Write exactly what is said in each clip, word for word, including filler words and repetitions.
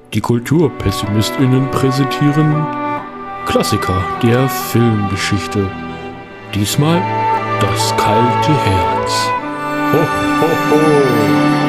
Die KulturpessimistInnen präsentieren Klassiker der Filmgeschichte. Diesmal das kalte Herz. Ho, ho, ho.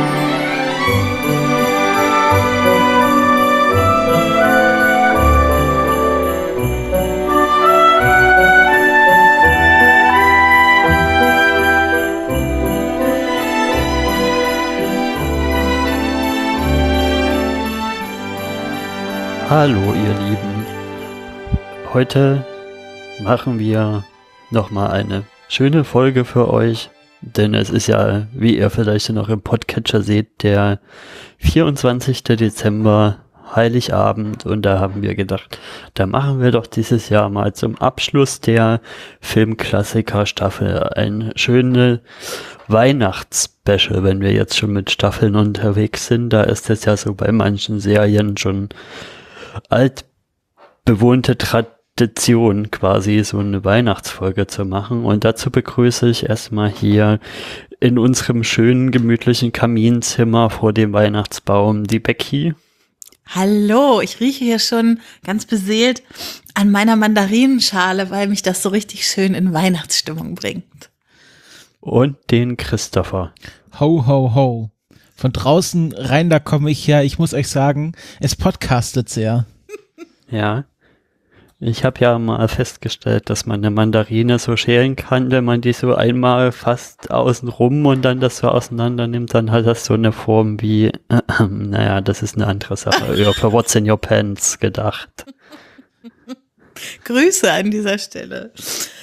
Hallo ihr Lieben, heute machen wir nochmal eine schöne Folge für euch, denn es ist ja, wie ihr vielleicht noch im Podcatcher seht, der vierundzwanzigster Dezember, Heiligabend, und da haben wir gedacht, da machen wir doch dieses Jahr mal zum Abschluss der Filmklassiker-Staffel ein schönes Weihnachtsspecial, wenn wir jetzt schon mit Staffeln unterwegs sind. Da ist es ja so bei manchen Serien schon altbewohnte Tradition, quasi so eine Weihnachtsfolge zu machen, und dazu begrüße ich erstmal hier in unserem schönen, gemütlichen Kaminzimmer vor dem Weihnachtsbaum die Becky. Hallo, ich rieche hier schon ganz beseelt an meiner Mandarinenschale, weil mich das so richtig schön in Weihnachtsstimmung bringt. Und den Christopher. Ho, ho, ho. Von draußen rein, da komme ich her. Ich muss euch sagen, es podcastet sehr. Ja, ich habe ja mal festgestellt, dass man eine Mandarine so schälen kann, wenn man die so einmal fast außen rum und dann das so auseinander nimmt, dann hat das so eine Form wie, äh, äh, naja, das ist eine andere Sache, für What's in Your Pants gedacht. Grüße an dieser Stelle.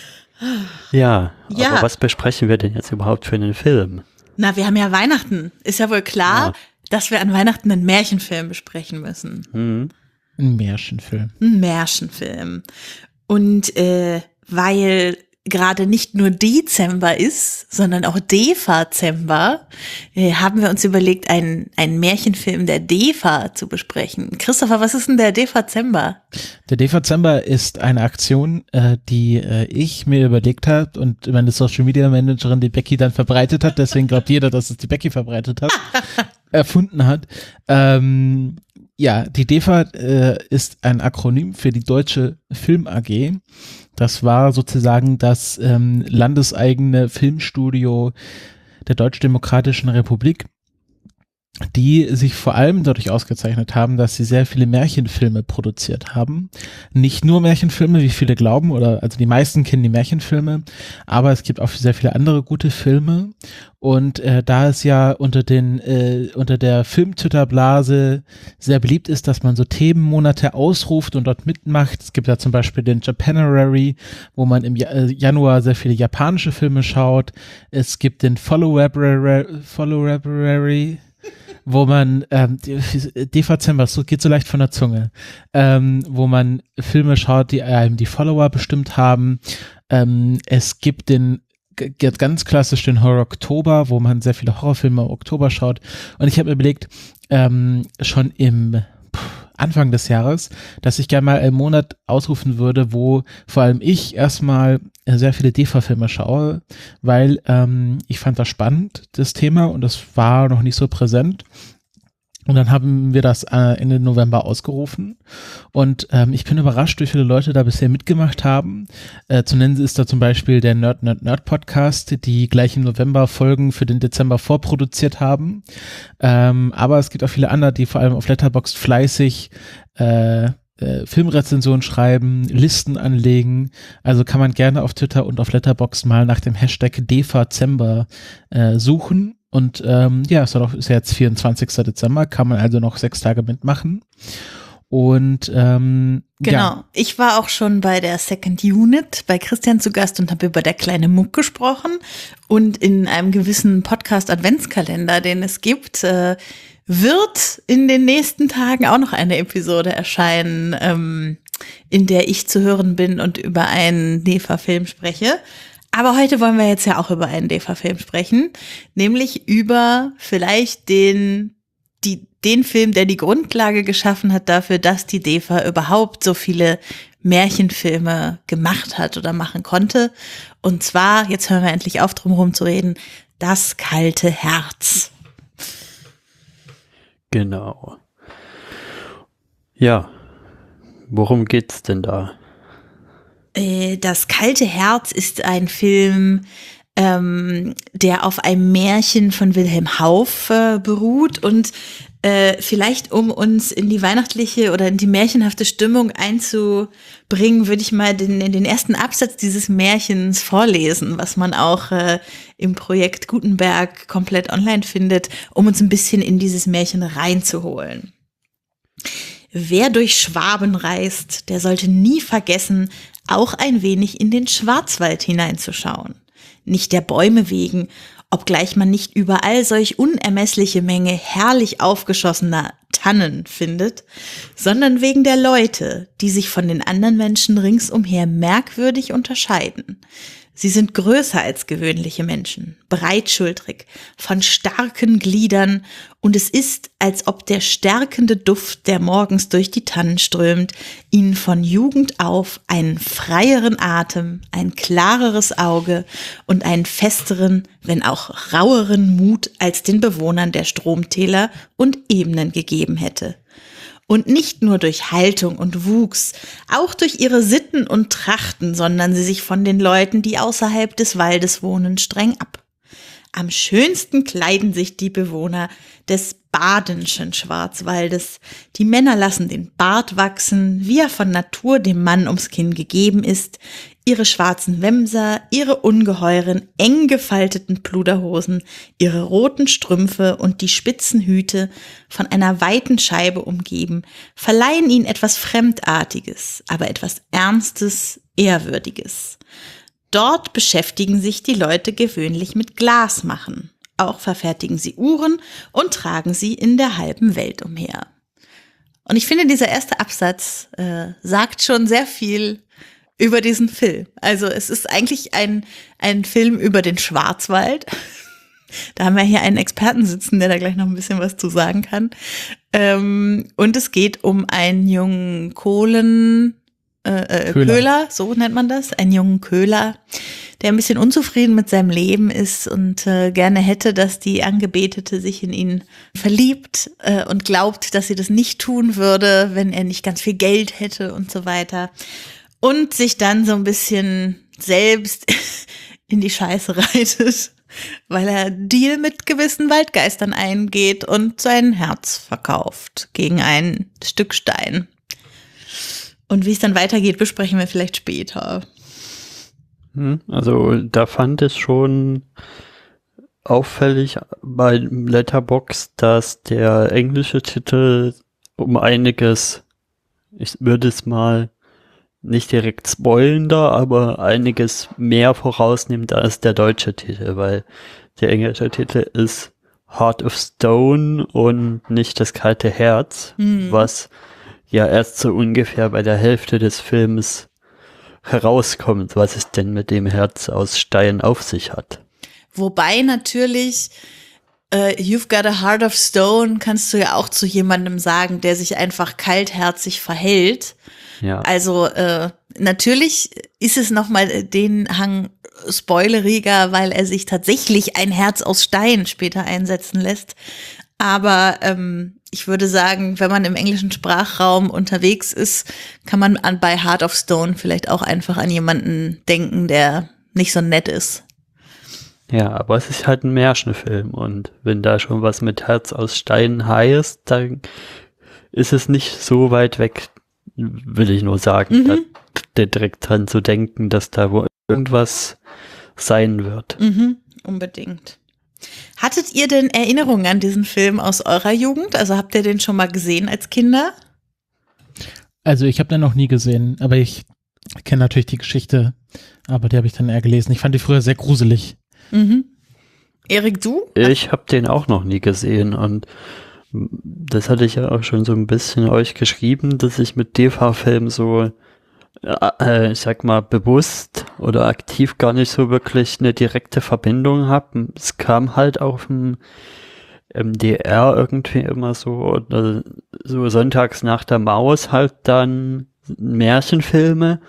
Ja, ja, aber was besprechen wir denn jetzt überhaupt für einen Film? Na, wir haben ja Weihnachten. Ist ja wohl klar, ja, dass wir an Weihnachten einen Märchenfilm besprechen müssen. Mhm. Ein Märchenfilm. Ein Märchenfilm. Und äh, weil gerade nicht nur Dezember ist, sondern auch Defazember, äh, haben wir uns überlegt, einen, einen Märchenfilm der Defa zu besprechen. Christopher, was ist denn der Defazember? Der Defazember ist eine Aktion, äh, die äh, ich mir überlegt habe und meine Social Media Managerin, die Becky, dann verbreitet hat. Deswegen glaubt jeder, dass es die Becky verbreitet hat, erfunden hat. Ähm, ja, die Defa äh, ist ein Akronym für die Deutsche Film A G. Das war sozusagen das ähm, landeseigene Filmstudio der Deutsch-Demokratischen Republik, die sich vor allem dadurch ausgezeichnet haben, dass sie sehr viele Märchenfilme produziert haben. Nicht nur Märchenfilme, wie viele glauben, oder also die meisten kennen die Märchenfilme, aber es gibt auch sehr viele andere gute Filme. Und äh, da es ja unter den äh, unter der Film-Twitter-Blase sehr beliebt ist, dass man so Themenmonate ausruft und dort mitmacht. Es gibt ja zum Beispiel den Japanerary, wo man im ja- äh, Januar sehr viele japanische Filme schaut. Es gibt den Follow-Library, Follow-Library, wo man, ähm, Defazember, so geht so leicht von der Zunge, ähm, wo man Filme schaut, die einem die Follower bestimmt haben. Ähm, es gibt den g- ganz klassisch den Horror-Oktober, wo man sehr viele Horrorfilme im Oktober schaut. Und ich habe mir überlegt, ähm, schon im Anfang des Jahres, dass ich gerne mal einen Monat ausrufen würde, wo vor allem ich erstmal sehr viele Defa-Filme schaue, weil ähm, ich fand das spannend, das Thema, und das war noch nicht so präsent. Und dann haben wir das äh, Ende November ausgerufen, und ähm, ich bin überrascht, wie viele Leute da bisher mitgemacht haben. Äh, zu nennen ist da zum Beispiel der Nerd Nerd Nerd Podcast, die gleich im November Folgen für den Dezember vorproduziert haben. Ähm, aber es gibt auch viele andere, die vor allem auf Letterboxd fleißig äh, äh, Filmrezensionen schreiben, Listen anlegen. Also kann man gerne auf Twitter und auf Letterboxd mal nach dem Hashtag Defazember äh, suchen. Und ähm, ja, es ist ja jetzt vierundzwanzigster Dezember, kann man also noch sechs Tage mitmachen. Und ähm, genau, ja. Ich war auch schon bei der Second Unit bei Christian zu Gast und habe über Der kleine Muck gesprochen. Und in einem gewissen Podcast-Adventskalender, den es gibt, äh, wird in den nächsten Tagen auch noch eine Episode erscheinen, ähm, in der ich zu hören bin und über einen Defa-Film spreche. Aber heute wollen wir jetzt ja auch über einen Defa-Film sprechen, nämlich über vielleicht den, die, den Film, der die Grundlage geschaffen hat dafür, dass die Defa überhaupt so viele Märchenfilme gemacht hat oder machen konnte. Und zwar, jetzt hören wir endlich auf, drum herum zu reden, Das kalte Herz. Genau. Ja, worum geht's denn da? Das kalte Herz ist ein Film, ähm, der auf einem Märchen von Wilhelm Hauff äh, beruht und äh, vielleicht um uns in die weihnachtliche oder in die märchenhafte Stimmung einzubringen, würde ich mal den, den ersten Absatz dieses Märchens vorlesen, was man auch äh, im Projekt Gutenberg komplett online findet, um uns ein bisschen in dieses Märchen reinzuholen. Wer durch Schwaben reist, der sollte nie vergessen, auch ein wenig in den Schwarzwald hineinzuschauen. Nicht der Bäume wegen, obgleich man nicht überall solch unermessliche Menge herrlich aufgeschossener Tannen findet, sondern wegen der Leute, die sich von den anderen Menschen ringsumher merkwürdig unterscheiden. Sie sind größer als gewöhnliche Menschen, breitschultrig, von starken Gliedern, und es ist, als ob der stärkende Duft, der morgens durch die Tannen strömt, ihnen von Jugend auf einen freieren Atem, ein klareres Auge und einen festeren, wenn auch raueren Mut als den Bewohnern der Stromtäler und Ebenen gegeben hätte. Und nicht nur durch Haltung und Wuchs, auch durch ihre Sitten und Trachten sondern sie sich von den Leuten, die außerhalb des Waldes wohnen, streng ab. Am schönsten kleiden sich die Bewohner des badenschen Schwarzwaldes. Die Männer lassen den Bart wachsen, wie er von Natur dem Mann ums Kinn gegeben ist, ihre schwarzen Wämser, ihre ungeheuren, eng gefalteten Pluderhosen, ihre roten Strümpfe und die spitzen Hüte, von einer weiten Scheibe umgeben, verleihen ihnen etwas Fremdartiges, aber etwas Ernstes, Ehrwürdiges. Dort beschäftigen sich die Leute gewöhnlich mit Glasmachen. Auch verfertigen sie Uhren und tragen sie in der halben Welt umher. Und ich finde, dieser erste Absatz äh, sagt schon sehr viel über diesen Film. Also es ist eigentlich ein, ein Film über den Schwarzwald. Da haben wir hier einen Experten sitzen, der da gleich noch ein bisschen was zu sagen kann. Ähm, und es geht um einen jungen Kohlen, äh, Köhler. Köhler, so nennt man das, einen jungen Köhler, der ein bisschen unzufrieden mit seinem Leben ist und äh, gerne hätte, dass die Angebetete sich in ihn verliebt äh, und glaubt, dass sie das nicht tun würde, wenn er nicht ganz viel Geld hätte und so weiter. Und sich dann so ein bisschen selbst in die Scheiße reitet, weil er Deal mit gewissen Waldgeistern eingeht und sein Herz verkauft gegen ein Stück Stein. Und wie es dann weitergeht, besprechen wir vielleicht später. Also da fand es schon auffällig bei Letterboxd, dass der englische Titel um einiges, ich würde es mal nicht direkt spoilender, aber einiges mehr vorausnimmt als der deutsche Titel, weil der englische Titel ist Heart of Stone und nicht das kalte Herz, mhm. was ja erst so ungefähr bei der Hälfte des Films herauskommt, was es denn mit dem Herz aus Stein auf sich hat. Wobei natürlich Uh, you've got a heart of stone kannst du ja auch zu jemandem sagen, der sich einfach kaltherzig verhält. Ja. Also äh, natürlich ist es nochmal den Hang spoileriger, weil er sich tatsächlich ein Herz aus Stein später einsetzen lässt. Aber ähm, ich würde sagen, wenn man im englischen Sprachraum unterwegs ist, kann man an bei Heart of Stone vielleicht auch einfach an jemanden denken, der nicht so nett ist. Ja, aber es ist halt ein Märchenfilm und wenn da schon was mit Herz aus Stein heißt, dann ist es nicht so weit weg, will ich nur sagen, Mhm. da direkt dran zu denken, dass da wohl irgendwas sein wird. Mhm, unbedingt. Hattet ihr denn Erinnerungen an diesen Film aus eurer Jugend? Also habt ihr den schon mal gesehen als Kinder? Also ich habe den noch nie gesehen, aber ich kenne natürlich die Geschichte, aber die habe ich dann eher gelesen. Ich fand die früher sehr gruselig. Mhm. Erik, du? Ich habe den auch noch nie gesehen und das hatte ich ja auch schon so ein bisschen euch geschrieben, dass ich mit D V-Filmen so, äh, ich sag mal, bewusst oder aktiv gar nicht so wirklich eine direkte Verbindung habe. Es kam halt auf dem M D R irgendwie immer so, oder so sonntags nach der Maus halt dann Märchenfilme,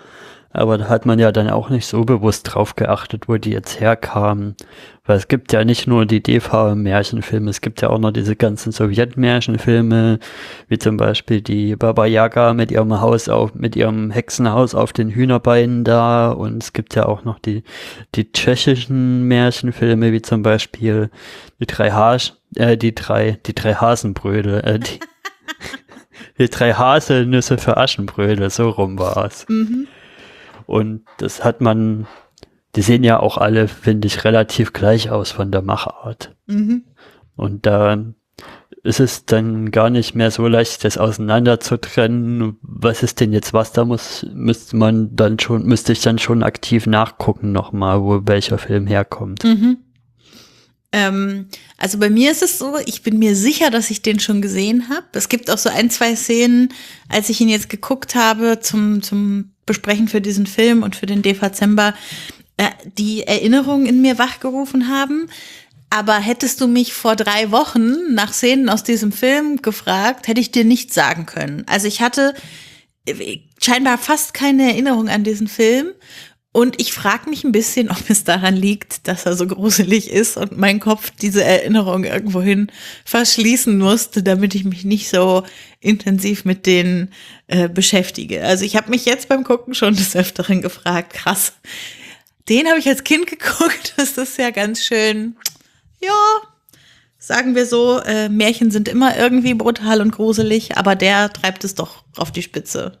Aber da hat man ja dann auch nicht so bewusst drauf geachtet, wo die jetzt herkamen. Weil es gibt ja nicht nur die D V-Märchenfilme, es gibt ja auch noch diese ganzen Sowjet-Märchenfilme, wie zum Beispiel die Baba Yaga mit ihrem Haus auf, mit ihrem Hexenhaus auf den Hühnerbeinen da. Und es gibt ja auch noch die, die tschechischen Märchenfilme, wie zum Beispiel die drei Hasch, äh, die drei, die drei Hasenbrödel, äh, die, die drei Haselnüsse für Aschenbrödel, so rum war es. Mhm. Und das hat man, die sehen ja auch alle, finde ich, relativ gleich aus von der Machart. Mhm. Und da ist es dann gar nicht mehr so leicht, das auseinander zu trennen. Was ist denn jetzt was? Da muss, müsste man dann schon, müsste ich dann schon aktiv nachgucken nochmal, wo welcher Film herkommt. Mhm. Ähm, also bei mir ist es so, ich bin mir sicher, dass ich den schon gesehen habe. Es gibt auch so ein, zwei Szenen, als ich ihn jetzt geguckt habe zum, zum Besprechen für diesen Film und für den Dezember, äh, die Erinnerungen in mir wachgerufen haben. Aber hättest du mich vor drei Wochen nach Szenen aus diesem Film gefragt, hätte ich dir nichts sagen können. Also ich hatte scheinbar fast keine Erinnerung an diesen Film. Und ich frage mich ein bisschen, ob es daran liegt, dass er so gruselig ist und mein Kopf diese Erinnerung irgendwohin verschließen musste, damit ich mich nicht so intensiv mit denen äh, beschäftige. Also ich habe mich jetzt beim Gucken schon des Öfteren gefragt, krass, den habe ich als Kind geguckt, das ist ja ganz schön, ja, sagen wir so, äh, Märchen sind immer irgendwie brutal und gruselig, aber der treibt es doch auf die Spitze.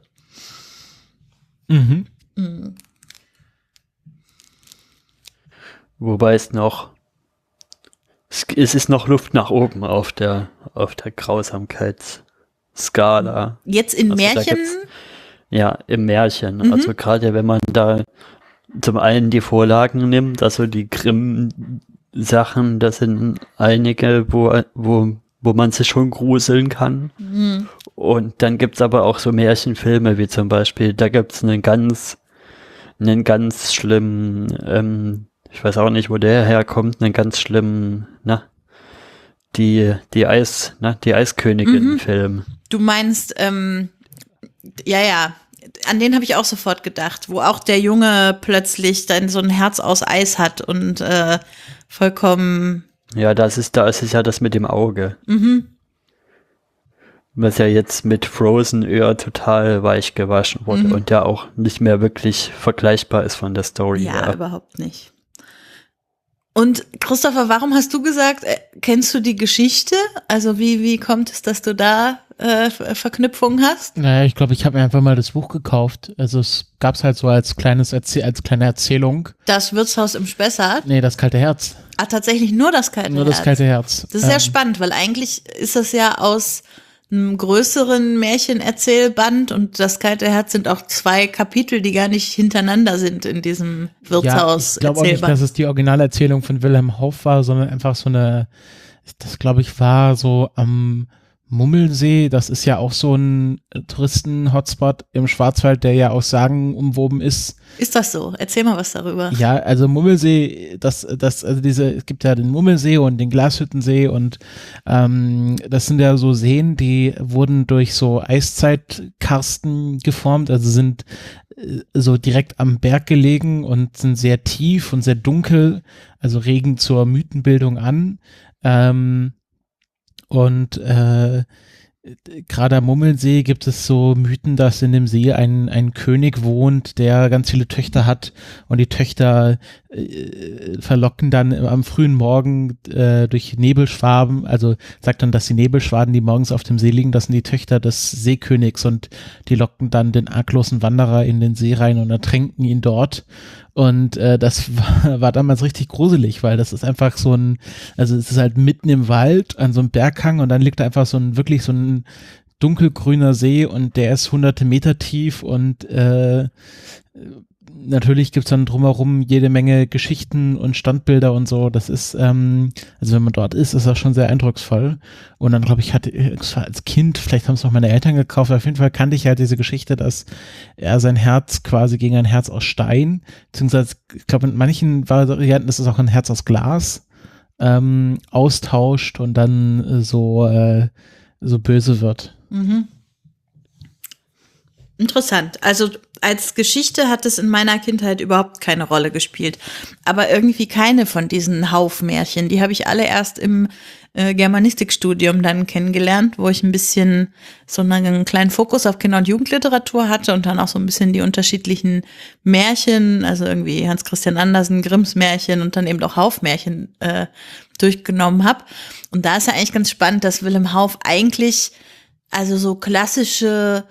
Mhm. Mhm. Wobei es noch, es, es ist noch Luft nach oben auf der, auf der Grausamkeitsskala. Jetzt in Also da Märchen? gibt's- Ja, im Märchen. Mhm. Also gerade wenn man da zum einen die Vorlagen nimmt, also die Grimm-Sachen, das sind einige, wo, wo, wo man sich schon gruseln kann. Mhm. Und dann gibt's aber auch so Märchenfilme, wie zum Beispiel, da gibt's einen ganz, einen ganz schlimmen, ähm, ich weiß auch nicht, wo der herkommt, einen ganz schlimmen, na, die, die Eis, na, die Eiskönigin-Film. Du meinst, ähm, ja, ja, an den habe ich auch sofort gedacht, wo auch der Junge plötzlich dann so ein Herz aus Eis hat und äh, vollkommen, Ja, das ist, da ist es ja das mit dem Auge. mhm, Was ja jetzt mit Frozen eher total weich gewaschen wurde Mhm. und ja auch nicht mehr wirklich vergleichbar ist von der Story ja, her. überhaupt nicht. Und Christopher, warum hast du gesagt, äh, kennst du die Geschichte? Also wie, wie kommt es, dass du da äh, Ver- Verknüpfungen hast? Naja, ich glaube, ich habe mir einfach mal das Buch gekauft. Also es gab es halt so als kleines Erzäh als kleine Erzählung. Das Wirtshaus im Spessart? Nee, das kalte Herz. Ah, tatsächlich nur das kalte Nur Herz. das kalte Herz. Das ist sehr Ähm, spannend, weil eigentlich ist das ja aus einem größeren Märchenerzählband und das kalte Herz sind auch zwei Kapitel, die gar nicht hintereinander sind in diesem Ja, Wirtshaus ich glaube auch nicht, dass Erzählband. es die Originalerzählung von Wilhelm Hauff war, sondern einfach so eine, das glaube ich war so am Mummelsee, das ist ja auch so ein äh, Touristen-Hotspot im Schwarzwald, der ja auch sagenumwoben ist. Ist das so? Erzähl mal was darüber. Ja, also Mummelsee, das, das, also diese, es gibt ja den Mummelsee und den Glashüttensee und ähm, das sind ja so Seen, die wurden durch so Eiszeitkarsten geformt, also sind äh, so direkt am Berg gelegen und sind sehr tief und sehr dunkel, also regen zur Mythenbildung an. Ähm, und äh, gerade am Mummelsee gibt es so Mythen, dass in dem See ein, ein König wohnt, der ganz viele Töchter hat und die Töchter äh, verlocken dann am frühen Morgen äh, durch Nebelschwaden, also sagt dann, dass die Nebelschwaden, die morgens auf dem See liegen, das sind die Töchter des Seekönigs und die locken dann den arglosen Wanderer in den See rein und ertränken ihn dort. Und äh, das war, war damals richtig gruselig, weil das ist einfach so ein, also es ist halt mitten im Wald an so einem Berghang und dann liegt da einfach so ein, wirklich so ein dunkelgrüner See und der ist hunderte Meter tief und äh, natürlich gibt's dann drumherum jede Menge Geschichten und Standbilder und so. Das ist, ähm, also wenn man dort ist, ist das schon sehr eindrucksvoll. Und dann glaube ich, hatte es war als Kind, vielleicht haben es noch meine Eltern gekauft, auf jeden Fall kannte ich halt diese Geschichte, dass er sein Herz quasi gegen ein Herz aus Stein, beziehungsweise ich glaube in manchen Varianten ist es auch ein Herz aus Glas, ähm, austauscht und dann äh, so, äh, so böse wird. Mhm. Interessant. Also als Geschichte hat es in meiner Kindheit überhaupt keine Rolle gespielt. Aber irgendwie keine von diesen Haufmärchen. Die habe ich alle erst im äh, Germanistikstudium dann kennengelernt, wo ich ein bisschen so einen kleinen Fokus auf Kinder- und Jugendliteratur hatte und dann auch so ein bisschen die unterschiedlichen Märchen, also irgendwie Hans Christian Andersen, Grimms Märchen und dann eben auch Haufmärchen äh, durchgenommen habe. Und da ist ja eigentlich ganz spannend, dass Wilhelm Hauff eigentlich also so klassische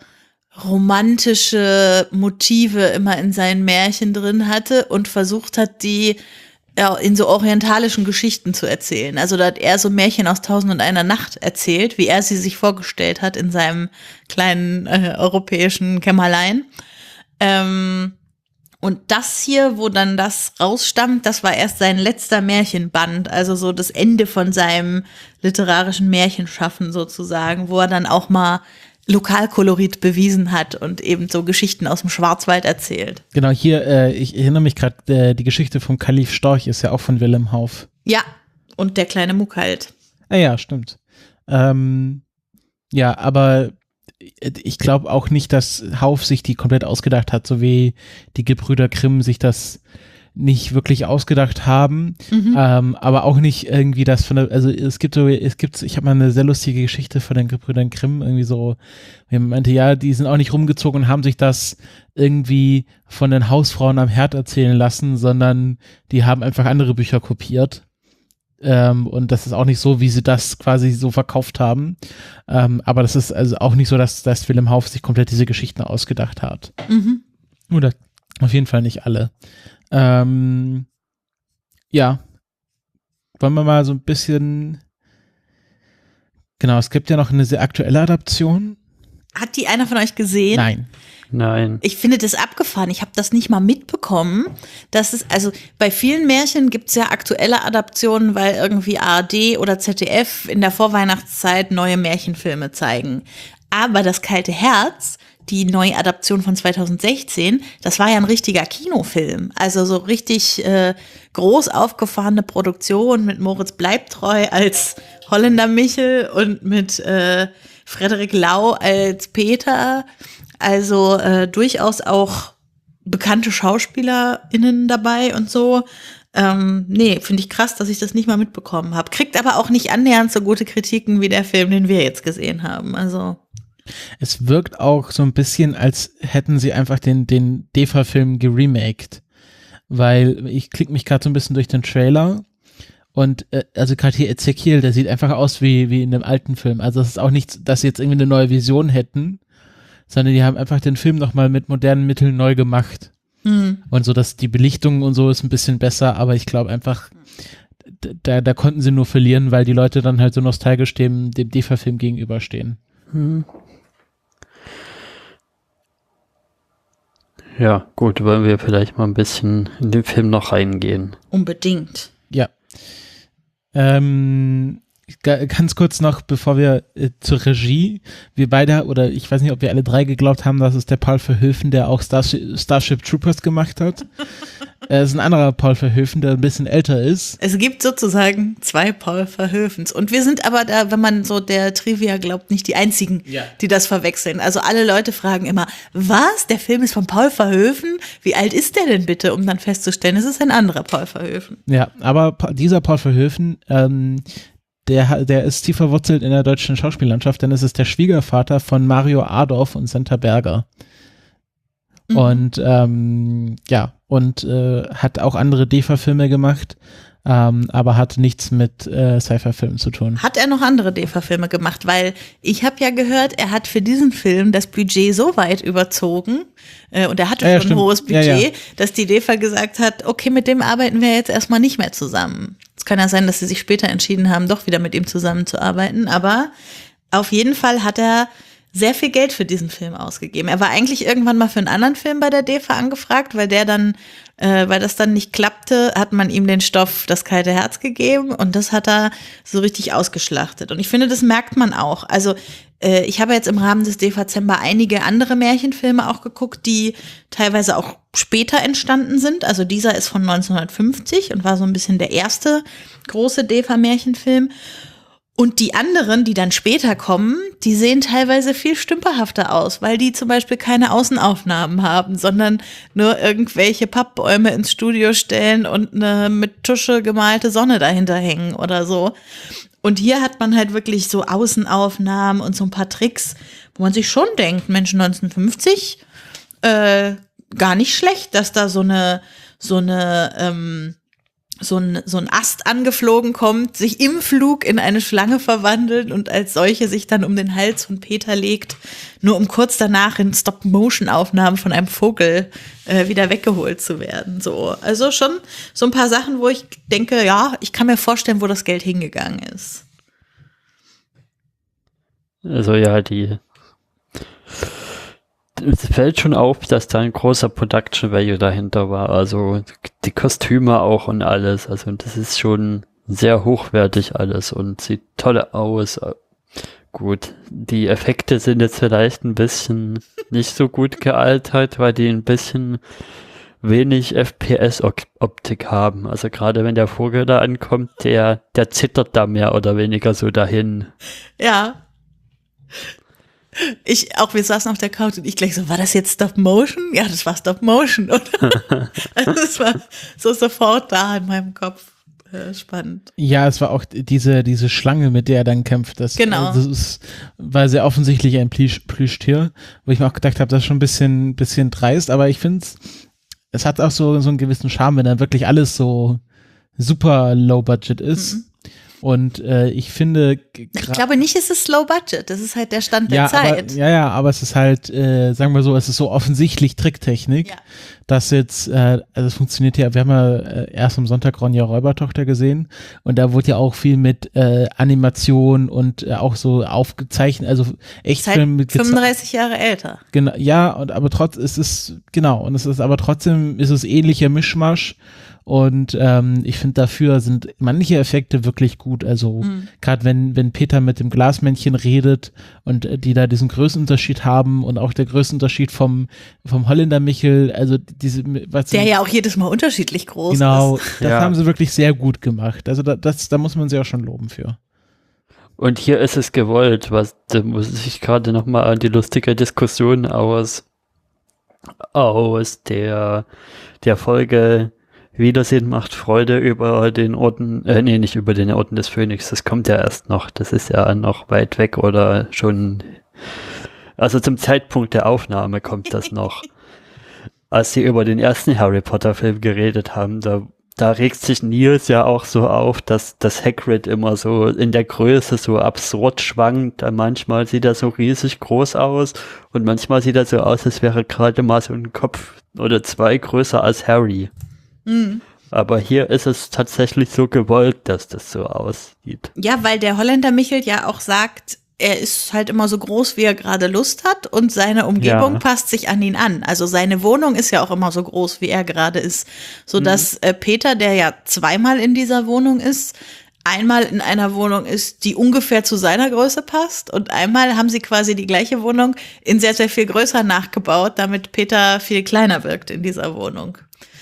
romantische Motive immer in seinen Märchen drin hatte und versucht hat, die ja, in so orientalischen Geschichten zu erzählen. Also da hat er so Märchen aus Tausend und einer Nacht erzählt, wie er sie sich vorgestellt hat in seinem kleinen äh, europäischen Kämmerlein. Ähm, und das hier, wo dann das rausstammt, das war erst sein letzter Märchenband, also so das Ende von seinem literarischen Märchenschaffen sozusagen, wo er dann auch mal Lokalkolorit bewiesen hat und eben so Geschichten aus dem Schwarzwald erzählt. Genau, hier, äh, ich erinnere mich gerade, äh, die Geschichte vom Kalif Storch ist ja auch von Wilhelm Hauff. Ja, und der kleine Muck halt. Ah ja, stimmt. Ähm, ja, aber ich glaube auch nicht, dass Hauff sich die komplett ausgedacht hat, so wie die Gebrüder Grimm sich das nicht wirklich ausgedacht haben, mhm. ähm, aber auch nicht irgendwie das von der, also es gibt so, es gibt, ich habe mal eine sehr lustige Geschichte von den Gebrüdern Grimm, irgendwie so, man meinte, ja, die sind auch nicht rumgezogen und haben sich das irgendwie von den Hausfrauen am Herd erzählen lassen, sondern die haben einfach andere Bücher kopiert. Ähm, und das ist auch nicht so, wie sie das quasi so verkauft haben. Ähm, aber das ist also auch nicht so, dass, dass Wilhelm Hauff sich komplett diese Geschichten ausgedacht hat. Mhm. Oder auf jeden Fall nicht alle. Ähm, ja, wollen wir mal so ein bisschen, genau, es gibt ja noch eine sehr aktuelle Adaption. Hat die einer von euch gesehen? Nein. Nein. Ich finde das abgefahren. Ich habe das nicht mal mitbekommen. Das ist, also bei vielen Märchen gibt es ja aktuelle Adaptionen, weil irgendwie A R D oder Z D F in der Vorweihnachtszeit neue Märchenfilme zeigen. Aber das kalte Herz, die neue Adaption von zweitausendsechzehn, das war ja ein richtiger Kinofilm. Also so richtig äh, groß aufgefahrene Produktion mit Moritz Bleibtreu als Holländer Michel und mit äh, Frederik Lau als Peter. Also äh, durchaus auch bekannte SchauspielerInnen dabei und so. Ähm, nee, finde ich krass, dass ich das nicht mal mitbekommen habe. Kriegt aber auch nicht annähernd so gute Kritiken wie der Film, den wir jetzt gesehen haben. Also es wirkt auch so ein bisschen, als hätten sie einfach den, den D E F A-Film geremaked, weil ich klicke mich gerade so ein bisschen durch den Trailer und äh, also gerade hier Ezekiel, der sieht einfach aus wie, wie in einem alten Film. Also es ist auch nicht, dass sie jetzt irgendwie eine neue Vision hätten, sondern die haben einfach den Film nochmal mit modernen Mitteln neu gemacht. hm. Und so, dass die Belichtung und so ist ein bisschen besser, aber ich glaube einfach, da, da konnten sie nur verlieren, weil die Leute dann halt so nostalgisch dem, dem D E F A-Film gegenüberstehen. Hm. Ja, gut, wollen wir vielleicht mal ein bisschen in den Film noch reingehen. Unbedingt. Ja. Ähm, ga- ganz kurz noch, bevor wir äh, zur Regie, wir beide, oder ich weiß nicht, ob wir alle drei geglaubt haben, dass es der Paul Verhoeven, der auch Starship, Starship Troopers gemacht hat. Es ist ein anderer Paul Verhoeven, der ein bisschen älter ist. Es gibt sozusagen zwei Paul Verhoevens. Und wir sind aber da, wenn man so der Trivia glaubt, nicht die einzigen, Ja. die das verwechseln. Also alle Leute fragen immer, was? Der Film ist von Paul Verhoeven? Wie alt ist der denn bitte? Um dann festzustellen, es ist ein anderer Paul Verhoeven. Ja, aber pa- dieser Paul Verhoeven, ähm, der, ha- der ist tief verwurzelt in der deutschen Schauspiellandschaft, denn es ist der Schwiegervater von Mario Adorf und Senta Berger. Mhm. Und ähm, ja, und äh, hat auch andere D E F A-Filme gemacht, ähm, aber hat nichts mit äh, Sci-Fi-Filmen zu tun. Hat er noch andere D E F A-Filme gemacht? Weil ich habe ja gehört, er hat für diesen Film das Budget so weit überzogen äh, und er hatte Ja, ja, schon ein stimmt. hohes Ja, Budget, ja. dass die D E F A gesagt hat, okay, mit dem arbeiten wir jetzt erstmal nicht mehr zusammen. Es kann ja sein, dass sie sich später entschieden haben, doch wieder mit ihm zusammenzuarbeiten, aber auf jeden Fall hat er sehr viel Geld für diesen Film ausgegeben. Er war eigentlich irgendwann mal für einen anderen Film bei der D E F A angefragt, weil der dann, äh, weil das dann nicht klappte, hat man ihm den Stoff Das kalte Herz gegeben und das hat er so richtig ausgeschlachtet. Und ich finde, das merkt man auch. Also äh, ich habe jetzt im Rahmen des Dezember einige andere Märchenfilme auch geguckt, die teilweise auch später entstanden sind. Also dieser ist von neunzehnhundertfünfzig und war so ein bisschen der erste große D E F A-Märchenfilm. Und die anderen, die dann später kommen, die sehen teilweise viel stümperhafter aus, weil die zum Beispiel keine Außenaufnahmen haben, sondern nur irgendwelche Pappbäume ins Studio stellen und eine mit Tusche gemalte Sonne dahinter hängen oder so. Und hier hat man halt wirklich so Außenaufnahmen und so ein paar Tricks, wo man sich schon denkt, Mensch, neunzehnhundertfünfzig, äh, gar nicht schlecht, dass da so eine, so eine, ähm, so ein, so ein Ast angeflogen kommt, sich im Flug in eine Schlange verwandelt und als solche sich dann um den Hals von Peter legt, nur um kurz danach in Stop-Motion-Aufnahmen von einem Vogel äh, wieder weggeholt zu werden. So, also schon so ein paar Sachen, wo ich denke, ja, ich kann mir vorstellen, wo das Geld hingegangen ist. Also ja, die es fällt schon auf, dass da ein großer Production Value dahinter war, also die Kostüme auch und alles, also das ist schon sehr hochwertig alles und sieht toll aus. Gut, die Effekte sind jetzt vielleicht ein bisschen nicht so gut gealtert, weil die ein bisschen wenig F P S-Optik haben, also gerade wenn der Vogel da ankommt, der, der zittert da mehr oder weniger so dahin. Ja. Ich, auch wir saßen auf der Couch und ich gleich so, war das jetzt Stop Motion? Ja, das war Stop Motion, oder? Also es war so sofort da in meinem Kopf. Äh, spannend. Ja, es war auch diese, diese Schlange, mit der er dann kämpft. Das, genau. Das ist, war sehr offensichtlich ein Plüsch, Plüschtier, wo ich mir auch gedacht habe, das ist schon ein bisschen, bisschen dreist, aber ich finde es, es hat auch so, so einen gewissen Charme, wenn dann wirklich alles so super low budget ist. Mhm. Und äh, ich finde, ich glaube nicht, es ist low budget, das ist halt der Stand der ja, Zeit. Aber, ja, ja, aber es ist halt, äh, sagen wir so, es ist so offensichtlich Tricktechnik, ja. Dass jetzt, äh, also es funktioniert ja, wir haben ja äh, erst am Sonntag Ronja Räubertochter gesehen und da wurde ja auch viel mit äh, Animation und äh, auch so aufgezeichnet, also echt halt Film mit fünfunddreißig Jahre älter. Genau, ja, und aber trotz, es ist, genau, und es ist aber trotzdem ist es ähnlicher Mischmasch. Und ähm, ich finde, dafür sind manche Effekte wirklich gut. Also mhm. gerade wenn wenn Peter mit dem Glasmännchen redet und äh, die da diesen Größenunterschied haben und auch der Größenunterschied vom vom Holländer Michel, also diese was der ja auch jedes Mal unterschiedlich groß genau, ist. Genau, das ja. haben sie wirklich sehr gut gemacht. Also da, das da muss man sie auch schon loben für. Und hier ist es gewollt, was da muss ich gerade noch mal an die lustige Diskussion aus aus der der Folge Wiedersehen macht Freude über den Orden, äh, nee, nicht über den Orden des Phönix, das kommt ja erst noch, das ist ja noch weit weg oder schon, also zum Zeitpunkt der Aufnahme kommt das noch. Als sie über den ersten Harry Potter Film geredet haben, da, da regt sich Nils ja auch so auf, dass das Hagrid immer so in der Größe so absurd schwankt, manchmal sieht er so riesig groß aus und manchmal sieht er so aus, als wäre gerade mal so ein Kopf oder zwei größer als Harry. Mhm. Aber hier ist es tatsächlich so gewollt, dass das so aussieht. Ja, weil der Holländer Michel ja auch sagt, er ist halt immer so groß, wie er gerade Lust hat und seine Umgebung ja. passt sich an ihn an. Also seine Wohnung ist ja auch immer so groß, wie er gerade ist. Sodass mhm. äh, Peter, der ja zweimal in dieser Wohnung ist, einmal in einer Wohnung ist, die ungefähr zu seiner Größe passt und einmal haben sie quasi die gleiche Wohnung in sehr, sehr viel größer nachgebaut, damit Peter viel kleiner wirkt in dieser Wohnung.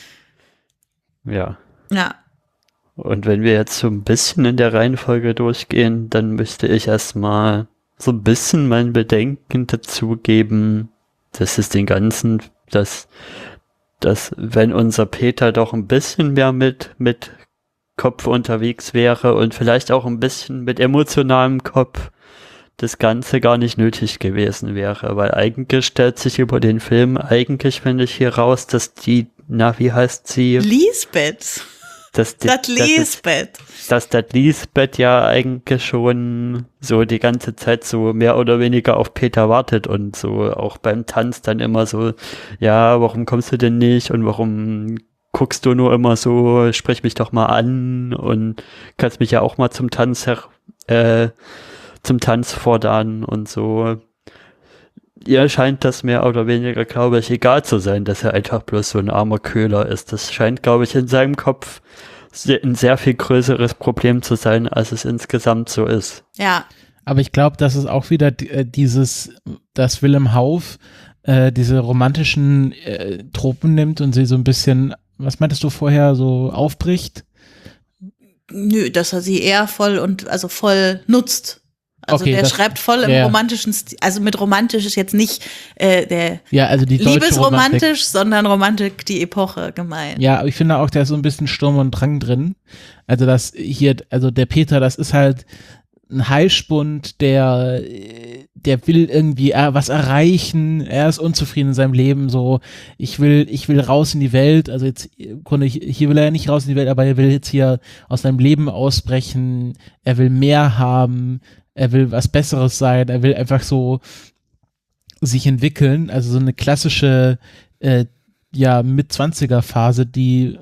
Ja. Ja. Und wenn wir jetzt so ein bisschen in der Reihenfolge durchgehen, dann möchte ich erstmal so ein bisschen mein Bedenken dazugeben, dass es den ganzen, dass, dass wenn unser Peter doch ein bisschen mehr mit, mit Kopf unterwegs wäre und vielleicht auch ein bisschen mit emotionalem Kopf, das Ganze gar nicht nötig gewesen wäre, weil eigentlich stellt sich über den Film, eigentlich finde ich hier raus, dass die, na, wie heißt sie? Lisbeth. Das, die, das Lisbeth. Dass das Lisbeth ja eigentlich schon so die ganze Zeit so mehr oder weniger auf Peter wartet und so auch beim Tanz dann immer so, ja, warum kommst du denn nicht und warum guckst du nur immer so, sprich mich doch mal an und kannst mich ja auch mal zum Tanz her, äh, zum Tanz fordern und so. Ihr scheint das mehr oder weniger, glaube ich, egal zu sein, dass er einfach bloß so ein armer Köhler ist. Das scheint, glaube ich, in seinem Kopf ein sehr viel größeres Problem zu sein, als es insgesamt so ist. Ja. Aber ich glaube, dass es auch wieder äh, dieses, dass Willem Hauff äh, diese romantischen äh, Tropen nimmt und sie so ein bisschen, was meintest du vorher, so aufbricht? Nö, dass er sie ehrvoll und also voll nutzt. Also Okay, der das- schreibt voll im ja. romantischen Stil, also mit romantisch ist jetzt nicht äh, der Ja, also die deutsche Romantik. Liebesromantisch, sondern Romantik die Epoche gemeint. Ja, aber ich finde auch, da ist so ein bisschen Sturm und Drang drin. Also das hier, also der Peter, das ist halt ein Heischbund, der, der will irgendwie äh, was erreichen, er ist unzufrieden in seinem Leben, so, ich will, ich will raus in die Welt, also jetzt, im Grunde, hier will er ja nicht raus in die Welt, aber er will jetzt hier aus seinem Leben ausbrechen, er will mehr haben, er will was Besseres sein, er will einfach so sich entwickeln, also so eine klassische, äh, ja, Mit-Zwanziger-Phase, die,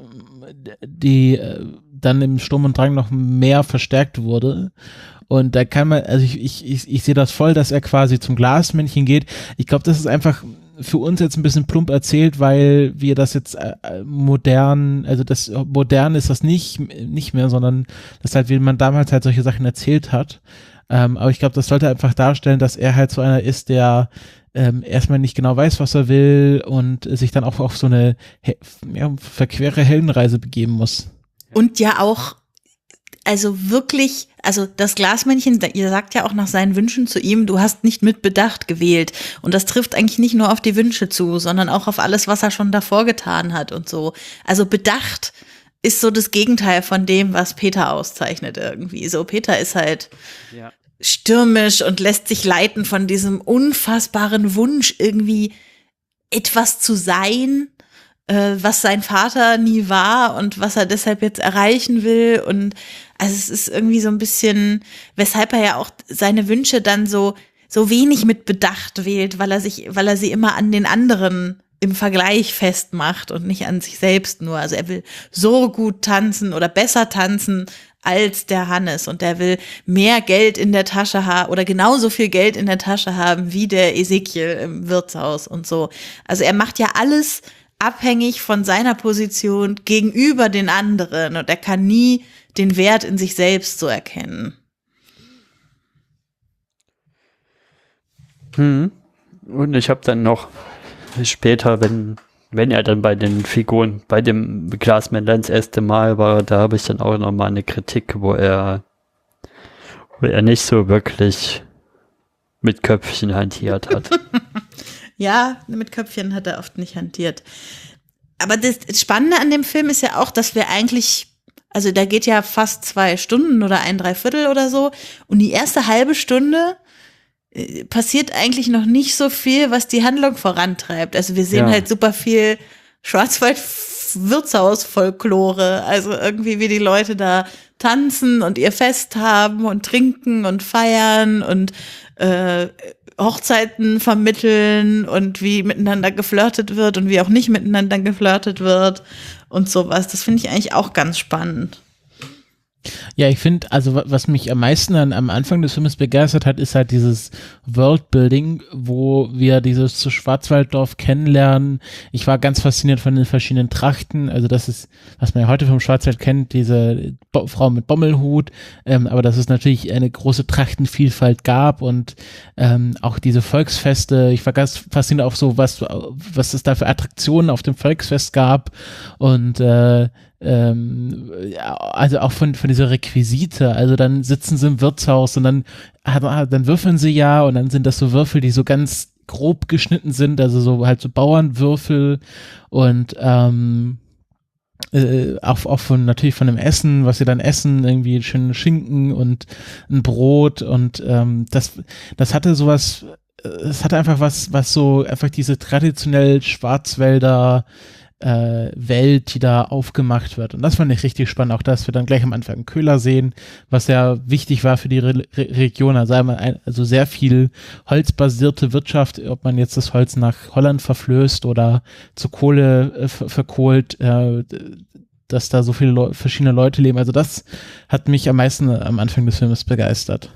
die äh, dann im Sturm und Drang noch mehr verstärkt wurde. Und da kann man, also ich, ich, ich, ich sehe das voll, dass er quasi zum Glasmännchen geht. Ich glaube, das ist einfach für uns jetzt ein bisschen plump erzählt, weil wir das jetzt äh, modern, also das modern ist das nicht, nicht mehr, sondern das halt, wie man damals halt solche Sachen erzählt hat. Ähm, aber ich glaube, das sollte einfach darstellen, dass er halt so einer ist, der ähm, erstmal nicht genau weiß, was er will und sich dann auch auf so eine he- ja, verquere Heldenreise begeben muss. Und ja auch, also wirklich, also das Glasmännchen, ihr sagt ja auch nach seinen Wünschen zu ihm, du hast nicht mit Bedacht gewählt. Und das trifft eigentlich nicht nur auf die Wünsche zu, sondern auch auf alles, was er schon davor getan hat und so. Also Bedacht ist so das Gegenteil von dem, was Peter auszeichnet irgendwie. So, Peter ist halt Ja. stürmisch und lässt sich leiten von diesem unfassbaren Wunsch, irgendwie etwas zu sein, äh, was sein Vater nie war und was er deshalb jetzt erreichen will. Und also es ist irgendwie so ein bisschen, weshalb er ja auch seine Wünsche dann so, so wenig mit Bedacht wählt, weil er sich, weil er sie immer an den anderen im Vergleich festmacht und nicht an sich selbst nur. Also er will so gut tanzen oder besser tanzen als der Hannes und der will mehr Geld in der Tasche haben oder genauso viel Geld in der Tasche haben wie der Ezekiel im Wirtshaus und so. Also er macht ja alles abhängig von seiner Position gegenüber den anderen und er kann nie den Wert in sich selbst so erkennen. Hm. Und ich habe dann noch später, wenn, wenn er dann bei den Figuren, bei dem Glasmännlein das erste Mal war, da habe ich dann auch noch mal eine Kritik, wo er, wo er nicht so wirklich mit Köpfchen hantiert hat. Ja, mit Köpfchen hat er oft nicht hantiert. Aber das Spannende an dem Film ist ja auch, dass wir eigentlich, also da geht ja fast zwei Stunden oder ein Dreiviertel oder so und die erste halbe Stunde äh, passiert eigentlich noch nicht so viel, was die Handlung vorantreibt. Also wir sehen Ja. halt super viel Schwarzwald-Wirtshaus-Folklore, also irgendwie wie die Leute da tanzen und ihr Fest haben und trinken und feiern und äh, Hochzeiten vermitteln und wie miteinander geflirtet wird und wie auch nicht miteinander geflirtet wird und sowas. Das finde ich eigentlich auch ganz spannend. Ja, ich finde, also wa- was mich am meisten an, am Anfang des Films begeistert hat, ist halt dieses Worldbuilding, wo wir dieses zu Schwarzwalddorf kennenlernen. Ich war ganz fasziniert von den verschiedenen Trachten, also das ist, was man ja heute vom Schwarzwald kennt, diese Bo- Frau mit Bommelhut, ähm, aber dass es natürlich eine große Trachtenvielfalt gab und ähm, auch diese Volksfeste. Ich war ganz fasziniert auf so, was, was es da für Attraktionen auf dem Volksfest gab und äh, ähm, ja, also auch von, von dieser Requisite, also dann sitzen sie im Wirtshaus und dann, ah, dann würfeln sie ja und dann sind das so Würfel, die so ganz grob geschnitten sind, also so halt so Bauernwürfel und ähm, äh, auch, auch von natürlich von dem Essen, was sie dann essen, irgendwie schönen Schinken und ein Brot und ähm, das, das hatte sowas, es hatte einfach was, was so einfach diese traditionell Schwarzwälder äh, Welt, die da aufgemacht wird. Und das fand ich richtig spannend, auch dass wir dann gleich am Anfang einen Köhler sehen, was ja wichtig war für die Re Re Region. Also, ein, also sehr viel holzbasierte Wirtschaft, ob man jetzt das Holz nach Holland verflößt oder zur Kohle äh, ver verkohlt, äh, dass da so viele Leu verschiedene Leute leben. Also das hat mich am meisten am Anfang des Films begeistert.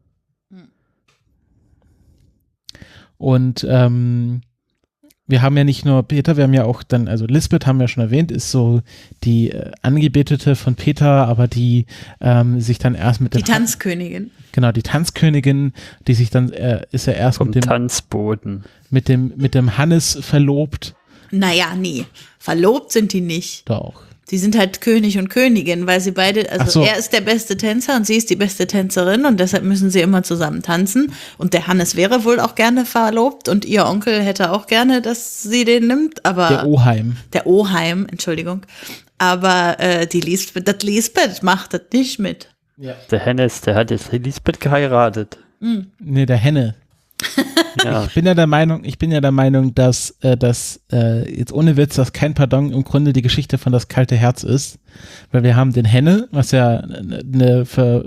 Und ähm, wir haben ja nicht nur Peter, wir haben ja auch dann, also Lisbeth haben wir schon erwähnt, ist so die äh, Angebetete von Peter, aber die ähm, sich dann erst mit dem... Die Tanzkönigin. Genau, die Tanzkönigin, die sich dann, äh, ist ja erst Vom mit dem, Tanzboden. mit dem, mit dem Hannes verlobt. Naja, nee. Verlobt sind die nicht. Doch. Die sind halt König und Königin, weil sie beide, also Ach so. er ist der beste Tänzer und sie ist die beste Tänzerin und deshalb müssen sie immer zusammen tanzen. Und der Hannes wäre wohl auch gerne verlobt und ihr Onkel hätte auch gerne, dass sie den nimmt, aber Der Oheim. der Oheim, Entschuldigung. Aber äh, die Lisbeth, das Lisbeth macht das nicht mit. Der Hennes, der hat jetzt Lisbeth geheiratet. Nee, der Henne. Ja. Ich bin ja der Meinung, ich bin ja der Meinung, dass äh, das äh, jetzt ohne Witz, dass kein Pardon im Grunde die Geschichte von Das kalte Herz ist, weil wir haben den Henne, was ja eine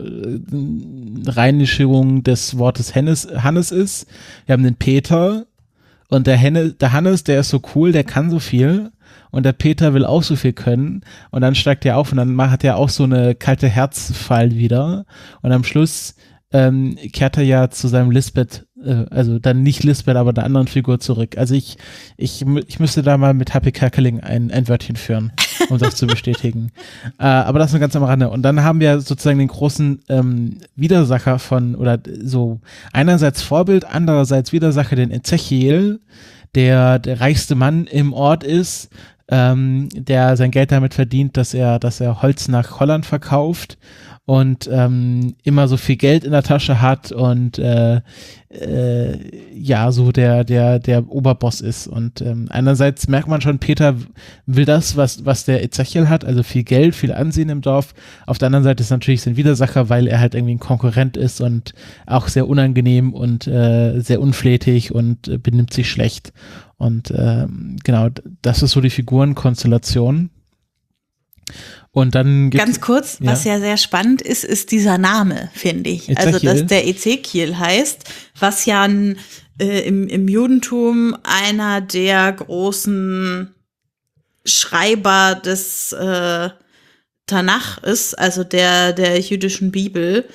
Verreinigung des Wortes Hennes, Hannes ist. Wir haben den Peter und der Henne, der Hannes, der ist so cool, der kann so viel und der Peter will auch so viel können und dann steigt er auf und dann hat er auch so eine kalte Herzfall wieder und am Schluss ähm, kehrt er ja zu seinem Lisbeth, äh, also dann nicht Lisbeth, aber der anderen Figur zurück. Also ich, ich, ich müsste da mal mit H P Kerkeling ein, ein Wörtchen führen, um das zu bestätigen. Äh, aber das nur ganz am Rande. Und dann haben wir sozusagen den großen ähm, Widersacher von, oder so einerseits Vorbild, andererseits Widersacher, den Ezechiel, der der reichste Mann im Ort ist, ähm, der sein Geld damit verdient, dass er, dass er Holz nach Holland verkauft und ähm, immer so viel Geld in der Tasche hat und äh, äh, ja, so der der der Oberboss ist. Und ähm, einerseits merkt man schon, Peter will das, was was der Ezechiel hat, also viel Geld, viel Ansehen im Dorf. Auf der anderen Seite ist natürlich sein Widersacher, weil er halt irgendwie ein Konkurrent ist und auch sehr unangenehm und äh, sehr unflätig und äh, benimmt sich schlecht. Und ähm, genau, das ist so die Figurenkonstellation. Und dann gibt's, Ganz kurz, ja. was ja sehr spannend ist, ist dieser Name, finde ich. Ezechiel. Also, dass der Ezechiel heißt, was ja ein, äh, im, im Judentum einer der großen Schreiber des äh, Tanach ist, also der, der jüdischen Bibel.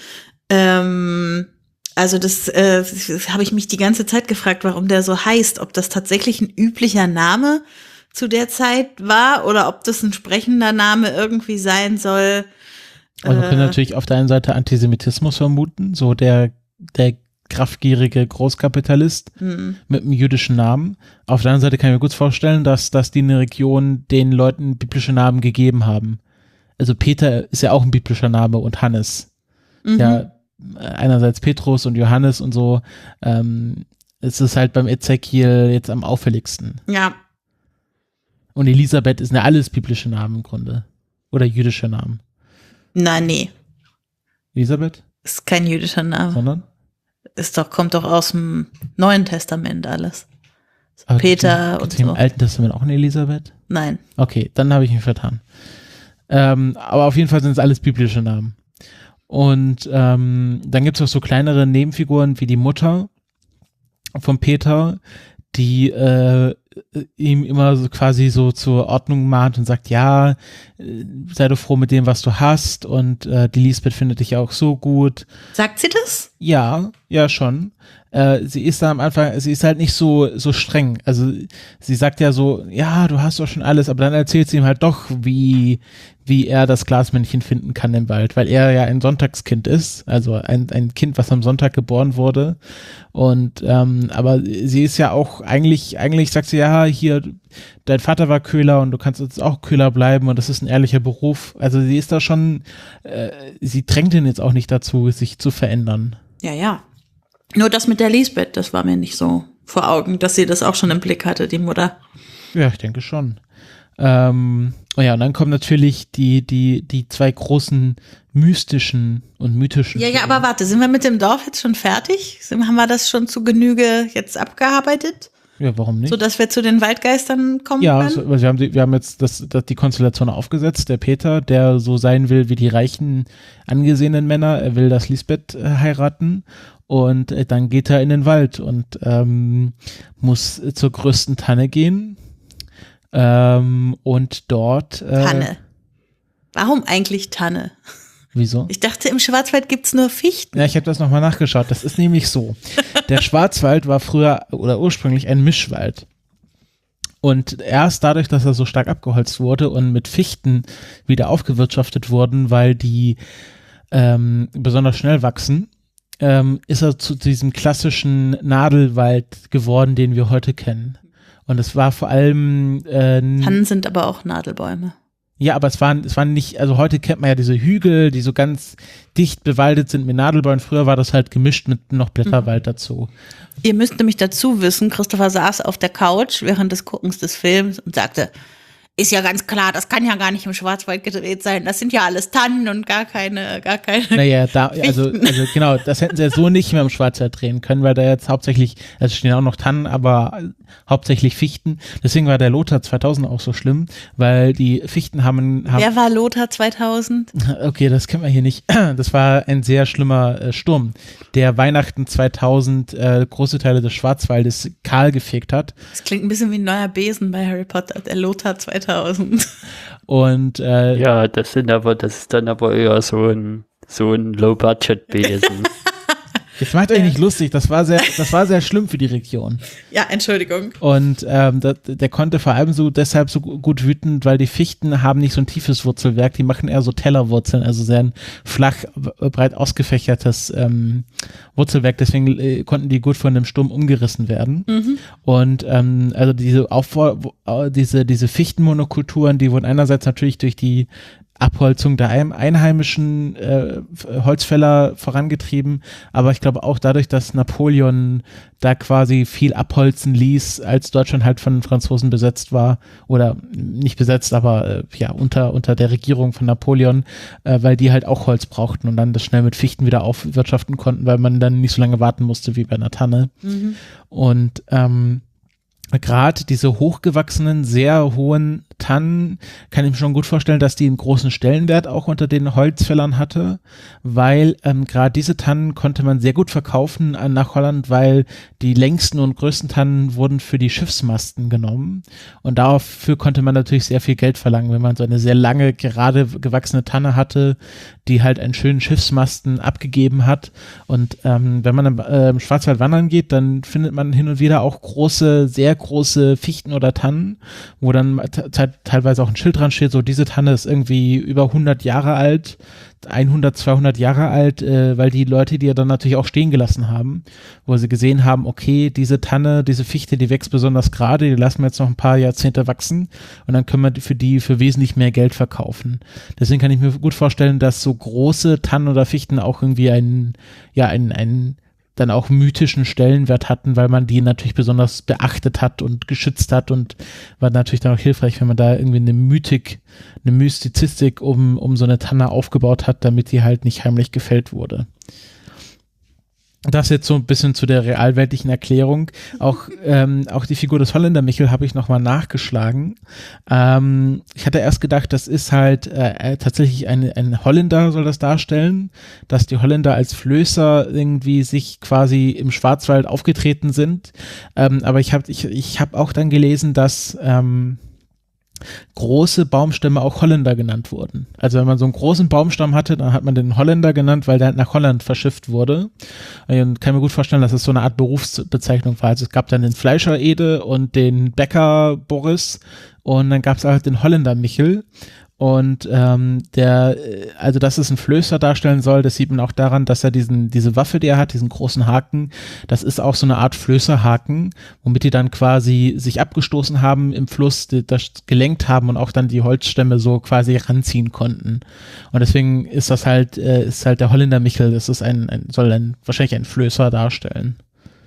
Ähm, also das, äh, das habe ich mich die ganze Zeit gefragt, warum der so heißt, ob das tatsächlich ein üblicher Name zu der Zeit war oder ob das ein sprechender Name irgendwie sein soll. Also wir können äh, natürlich auf der einen Seite Antisemitismus vermuten, so der, der kraftgierige Großkapitalist hm. mit einem jüdischen Namen. Auf der anderen Seite kann ich mir gut vorstellen, dass, dass die in der Region den Leuten biblische Namen gegeben haben. Also Peter ist ja auch ein biblischer Name und Hannes. Mhm. Ja, einerseits Petrus und Johannes und so. Ähm, es ist halt beim Ezechiel jetzt am auffälligsten. Ja, Und Elisabeth ist ja alles biblische Namen im Grunde. Oder jüdische Namen. na nee, Elisabeth? ist kein jüdischer Name. Sondern? Ist doch, kommt doch aus dem Neuen Testament alles. Aber Peter gibt's und hier so. im Alten Testament auch eine Elisabeth? Nein. Okay, dann habe ich mich vertan. Ähm, aber auf jeden Fall sind es alles biblische Namen. Und ähm, dann gibt es auch so kleinere Nebenfiguren wie die Mutter von Peter, die äh, ihm immer so quasi so zur Ordnung mahnt und sagt, ja, äh, sei doch froh mit dem, was du hast und äh, die Lisbeth findet dich auch so gut. Sagt sie das? Ja, ja schon. Äh, sie ist da am Anfang, sie ist halt nicht so so streng. Also sie sagt ja so, ja, du hast doch schon alles, aber dann erzählt sie ihm halt doch, wie wie er das Glasmännchen finden kann im Wald, weil er ja ein Sonntagskind ist, also ein ein Kind, was am Sonntag geboren wurde. Und ähm, aber sie ist ja auch eigentlich eigentlich sagt sie, ja, hier dein Vater war Köhler und du kannst jetzt auch Köhler bleiben und das ist ein ehrlicher Beruf. Also sie ist da schon, äh, sie drängt ihn jetzt auch nicht dazu, sich zu verändern. Ja, ja. Nur das mit der Lisbeth, das war mir nicht so vor Augen, dass sie das auch schon im Blick hatte, die Mutter. Ja, ich denke schon. Ähm, oh ja, und dann kommen natürlich die, die, die zwei großen mystischen und mythischen. Ja, ja, aber warte, sind wir mit dem Dorf jetzt schon fertig? Sind, haben wir das schon zu Genüge jetzt abgearbeitet? Ja, warum nicht? So dass wir zu den Waldgeistern kommen Ja, können? so, also wir haben, die, wir haben jetzt das, das, die Konstellation aufgesetzt. Der Peter, der so sein will wie die reichen, angesehenen Männer, er will das Lisbeth äh, heiraten und äh, dann geht er in den Wald und ähm, muss äh, zur größten Tanne gehen ähm, und dort äh, Tanne. Warum eigentlich Tanne? Wieso? Ich dachte, im Schwarzwald gibt's nur Fichten. Ja, ich habe das nochmal nachgeschaut. Das ist nämlich so. Der Schwarzwald war früher oder ursprünglich ein Mischwald. Und erst dadurch, dass er so stark abgeholzt wurde und mit Fichten wieder aufgewirtschaftet wurden, weil die ähm, besonders schnell wachsen, ähm, ist er zu diesem klassischen Nadelwald geworden, den wir heute kennen. Und es war vor allem äh, Tannen sind aber auch Nadelbäume. Ja, aber es waren, es waren nicht, also heute kennt man ja diese Hügel, die so ganz dicht bewaldet sind mit Nadelbäumen. Früher war das halt gemischt mit noch Blätterwald dazu. Ihr müsst nämlich dazu wissen, Christopher saß auf der Couch während des Guckens des Films und sagte, ist ja ganz klar, das kann ja gar nicht im Schwarzwald gedreht sein. Das sind ja alles Tannen und gar keine, gar keine. Naja, da, also, also genau, das hätten sie ja so nicht mehr im Schwarzwald drehen können, weil da jetzt hauptsächlich, also stehen auch noch Tannen, aber hauptsächlich Fichten. Deswegen war der Lothar zweitausend auch so schlimm, weil die Fichten haben, haben Wer war Lothar zweitausend? Okay, das kennen wir hier nicht. Das war ein sehr schlimmer äh, Sturm, der Weihnachten zweitausend äh, große Teile des Schwarzwaldes kahl gefegt hat. Das klingt ein bisschen wie ein neuer Besen bei Harry Potter, der Lothar zweitausend. Und äh, ja, das sind aber, das ist dann aber eher so ein so ein Low-Budget-Besen. Jetzt macht euch nicht lustig, das war sehr, das war sehr schlimm für die Region. Ja, Entschuldigung. Und ähm, der, der konnte vor allem so deshalb so gut wüten, weil die Fichten haben nicht so ein tiefes Wurzelwerk, die machen eher so Tellerwurzeln, also sehr ein flach, breit ausgefächertes ähm, Wurzelwerk, deswegen äh, konnten die gut von dem Sturm umgerissen werden. Mhm. Und ähm, also diese Aufbau, diese, diese Fichtenmonokulturen, die wurden einerseits natürlich durch die Abholzung der einheimischen äh, Holzfäller vorangetrieben, aber ich glaube auch dadurch, dass Napoleon da quasi viel abholzen ließ, als Deutschland halt von den Franzosen besetzt war, oder nicht besetzt, aber äh, ja unter unter der Regierung von Napoleon, äh, weil die halt auch Holz brauchten und dann das schnell mit Fichten wieder aufwirtschaften konnten, weil man dann nicht so lange warten musste wie bei einer Tanne. Mhm. Und ähm, gerade diese hochgewachsenen, sehr hohen Tannen, kann ich mir schon gut vorstellen, dass die einen großen Stellenwert auch unter den Holzfällern hatte, weil ähm, gerade diese Tannen konnte man sehr gut verkaufen an, nach Holland, weil die längsten und größten Tannen wurden für die Schiffsmasten genommen und dafür konnte man natürlich sehr viel Geld verlangen, wenn man so eine sehr lange, gerade gewachsene Tanne hatte, die halt einen schönen Schiffsmasten abgegeben hat. Und ähm, wenn man im äh, Schwarzwald wandern geht, dann findet man hin und wieder auch große, sehr große Fichten oder Tannen, wo dann te- teilweise auch ein Schild dran steht, so diese Tanne ist irgendwie über hundert Jahre alt, hundert, zweihundert Jahre alt, äh, weil die Leute die ja dann natürlich auch stehen gelassen haben, wo sie gesehen haben, okay, diese Tanne, diese Fichte, die wächst besonders gerade, die lassen wir jetzt noch ein paar Jahrzehnte wachsen und dann können wir für die für wesentlich mehr Geld verkaufen. Deswegen kann ich mir gut vorstellen, dass so große Tannen oder Fichten auch irgendwie einen, ja, einen, einen dann auch mythischen Stellenwert hatten, weil man die natürlich besonders beachtet hat und geschützt hat und war natürlich dann auch hilfreich, wenn man da irgendwie eine Mythik, eine Mystizistik um, um so eine Tanne aufgebaut hat, damit die halt nicht heimlich gefällt wurde. Das jetzt so ein bisschen zu der realweltlichen Erklärung. Auch, ähm, auch die Figur des Holländer Michel habe ich nochmal nachgeschlagen. Ähm, ich hatte erst gedacht, das ist halt äh, tatsächlich ein, ein Holländer soll das darstellen, dass die Holländer als Flößer irgendwie sich quasi im Schwarzwald aufgetreten sind. Ähm, aber ich habe ich, ich hab auch dann gelesen, dass ähm, große Baumstämme auch Holländer genannt wurden. Also wenn man so einen großen Baumstamm hatte, dann hat man den Holländer genannt, weil der nach Holland verschifft wurde. Und kann mir gut vorstellen, dass es so eine Art Berufsbezeichnung war. Also es gab dann den Fleischer Ede und den Bäcker Boris und dann gab es halt den Holländer Michel. Und ähm, der, also dass es ein Flößer darstellen soll, das sieht man auch daran, dass er diesen, diese Waffe, die er hat, diesen großen Haken, das ist auch so eine Art Flößerhaken, womit die dann quasi sich abgestoßen haben im Fluss, die, das gelenkt haben und auch dann die Holzstämme so quasi ranziehen konnten. Und deswegen ist das halt, äh, ist halt der Holländer Michel, das ist ein, ein soll ein, wahrscheinlich ein Flößer darstellen.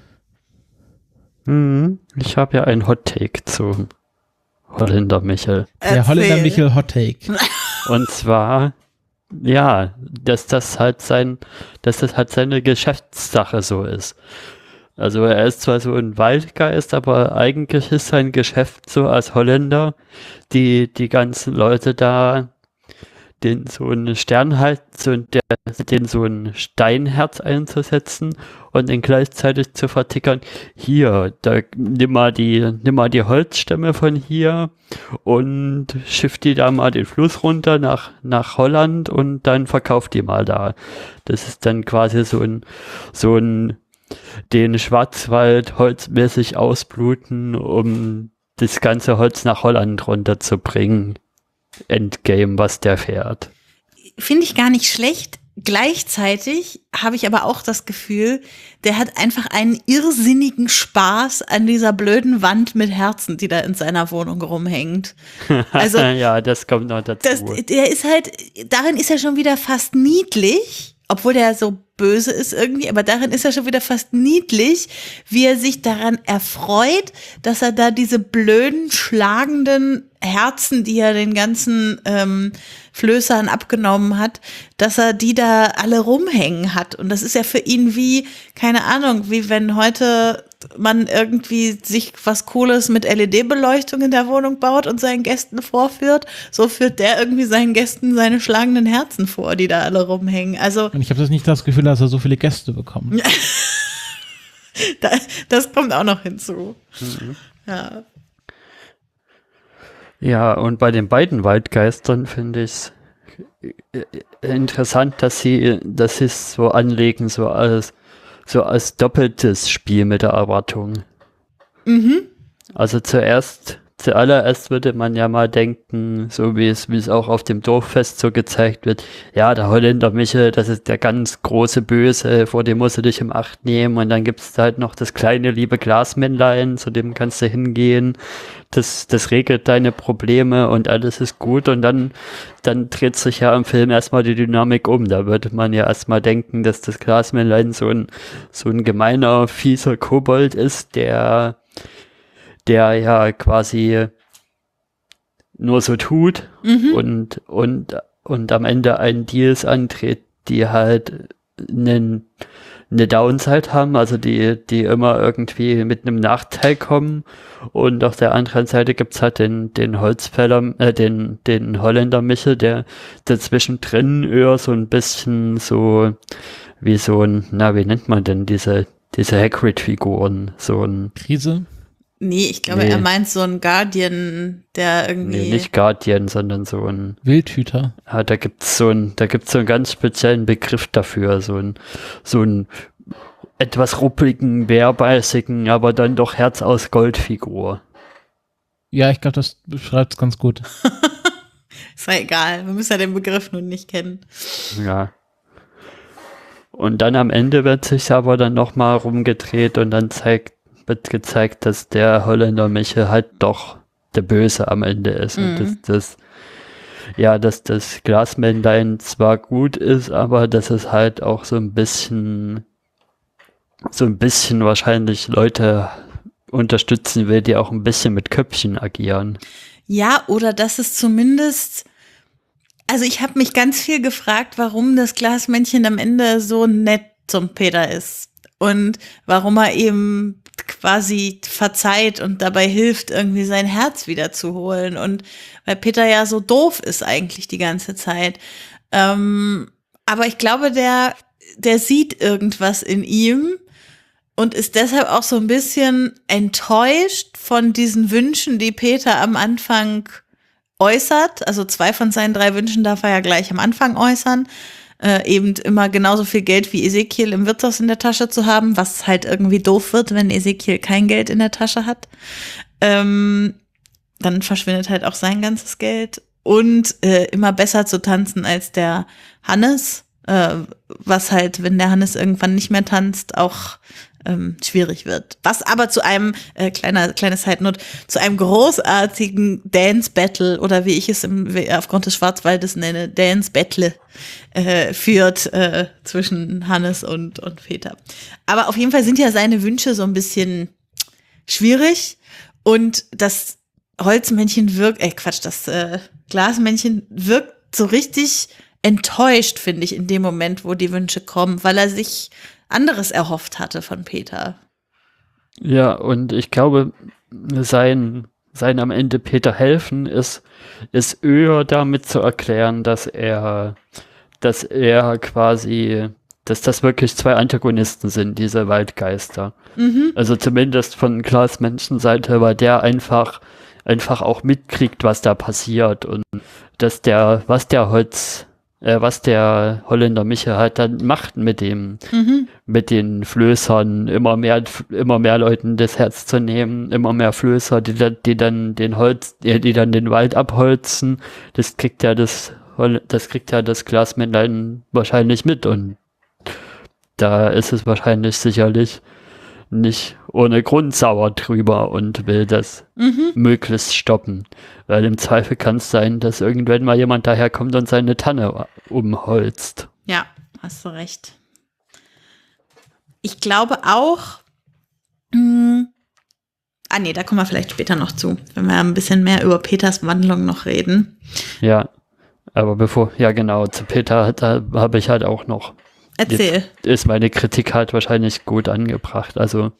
Hm, ich habe ja einen Hot Take zu Holländer Michel. Der Erzähl. Holländer Michel Hot Take. Und zwar, ja, dass das halt sein, dass das halt seine Geschäftssache so ist. Also er ist zwar so ein Waldgeist, aber eigentlich ist sein Geschäft so als Holländer, die, die ganzen Leute da, den so einen Stern halt, so der, den so ein Steinherz einzusetzen und den gleichzeitig zu vertickern. Hier, da nimm mal die, nimm mal die Holzstämme von hier und schiff die da mal den Fluss runter nach, nach Holland und dann verkauf die mal da. Das ist dann quasi so ein, so ein, den Schwarzwald holzmäßig ausbluten, um das ganze Holz nach Holland runterzubringen. Endgame, was der fährt. Finde ich gar nicht schlecht. gleichzeitig habe ich aber auch das Gefühl, der hat einfach einen irrsinnigen Spaß an dieser blöden Wand mit Herzen, die da in seiner Wohnung rumhängt. Also ja, das kommt noch dazu. Das, der ist halt, darin ist er schon wieder fast niedlich, obwohl der so böse ist irgendwie, aber darin ist er schon wieder fast niedlich, wie er sich daran erfreut, dass er da diese blöden, schlagenden Herzen, die er den ganzen ähm, Flößern abgenommen hat, dass er die da alle rumhängen hat. Und das ist ja für ihn wie, keine Ahnung, wie wenn heute man irgendwie sich was Cooles mit L E D-Beleuchtung in der Wohnung baut und seinen Gästen vorführt. So führt der irgendwie seinen Gästen seine schlagenden Herzen vor, die da alle rumhängen. Also und ich habe das nicht das Gefühl, dass er so viele Gäste bekommt. Das kommt auch noch hinzu. Mhm. Ja. Ja, und bei den beiden Waldgeistern finde ich es interessant, dass sie, dass sie es so anlegen, so als, so als doppeltes Spiel mit der Erwartung. Mhm. Also zuerst, zuallererst würde man ja mal denken, so wie es, wie es auch auf dem Dorffest so gezeigt wird, ja, der Holländer Michel, das ist der ganz große Böse, vor dem musst du dich in Acht nehmen, und dann gibt's halt noch das kleine liebe Glasmännlein, zu dem kannst du hingehen, das, das regelt deine Probleme und alles ist gut, und dann, dann dreht sich ja im Film erstmal die Dynamik um, da würde man ja erstmal denken, dass das Glasmännlein so ein, so ein gemeiner, fieser Kobold ist, der der ja quasi nur so tut Mhm. und, und, und am Ende einen Deals antritt, die halt einen, eine Downside haben, also die, die immer irgendwie mit einem Nachteil kommen, und auf der anderen Seite gibt's halt den, den Holzfäller, äh, den, den Holländer Michel, der dazwischen drin eher so ein bisschen so, wie so ein, na, wie nennt man denn diese, diese Hagrid-Figuren, so ein, Krise? Nee, ich glaube, Nee. er meint so einen Guardian, der irgendwie. nee, nicht Guardian, sondern so ein, Wildhüter. ja, da gibt's so ein, da gibt's so einen ganz speziellen Begriff dafür, so ein, so ein etwas ruppigen, bärbeißigen, aber dann doch Herz aus Gold-Figur. Ja, ich glaube, das beschreibt es ganz gut. Ist ja egal, wir müssen ja den Begriff nun nicht kennen. Ja. Und dann am Ende wird sich aber dann nochmal rumgedreht und dann zeigt, wird gezeigt, dass der Holländer Michel halt doch der Böse am Ende ist. Mhm. Und dass das, ja, dass das Glasmännlein zwar gut ist, aber dass es halt auch so ein bisschen, so ein bisschen wahrscheinlich Leute unterstützen will, die auch ein bisschen mit Köpfchen agieren. Ja, oder dass es zumindest, also ich habe mich ganz viel gefragt, warum das Glasmännchen am Ende so nett zum Peter ist und warum er eben quasi verzeiht und dabei hilft, irgendwie sein Herz wieder zu holen, und weil Peter ja so doof ist eigentlich die ganze Zeit. Ähm, aber ich glaube, der, der sieht irgendwas in ihm und ist deshalb auch so ein bisschen enttäuscht von diesen Wünschen, die Peter am Anfang äußert. Also zwei von seinen drei Wünschen darf er ja gleich am Anfang äußern. Äh, eben immer genauso viel Geld wie Ezekiel im Wirtshaus in der Tasche zu haben, was halt irgendwie doof wird, wenn Ezekiel kein Geld in der Tasche hat. Ähm, dann verschwindet halt auch sein ganzes Geld. Und äh, immer besser zu tanzen als der Hannes, äh, was halt, wenn der Hannes irgendwann nicht mehr tanzt, auch ähm, schwierig wird. Was aber zu einem, äh, kleiner, kleine Side-Note, zu einem großartigen Dance-Battle, oder wie ich es im, aufgrund des Schwarzwaldes nenne, Dance-Battle, äh, führt äh, zwischen Hannes und, und Peter. Aber auf jeden Fall sind ja seine Wünsche so ein bisschen schwierig, und das Holzmännchen wirkt, äh Quatsch, das äh, Glasmännchen wirkt so richtig enttäuscht, finde ich, in dem Moment, wo die Wünsche kommen, weil er sich anderes erhofft hatte von Peter. Ja, und ich glaube, sein, sein am Ende Peter helfen ist, ist eher damit zu erklären, dass er, dass er quasi, dass das wirklich zwei Antagonisten sind, diese Waldgeister. Mhm. Also zumindest von Klaas Menschenseite, weil der einfach, einfach auch mitkriegt, was da passiert, und dass der, was der Holz, äh, was der Holländer Michel halt dann macht mit dem, Mhm. mit den Flößern, immer mehr, immer mehr Leuten das Herz zu nehmen, immer mehr Flößer, die, da- die dann den Holz, die, die dann den Wald abholzen. Das kriegt ja das Holl- das kriegt ja das Glasmännlein wahrscheinlich mit und da ist es wahrscheinlich sicherlich nicht ohne Grund sauer drüber und will das Mhm. möglichst stoppen. Weil im Zweifel kann es sein, dass irgendwann mal jemand daherkommt und seine Tanne umholzt. Ja, hast du recht. Ich glaube auch, mh, ah nee, da kommen wir vielleicht später noch zu, wenn wir ein bisschen mehr über Peters Wandlung noch reden. Ja, aber bevor, ja genau, zu Peter, da habe ich halt auch noch, Erzähl. jetzt ist meine Kritik halt wahrscheinlich gut angebracht. Also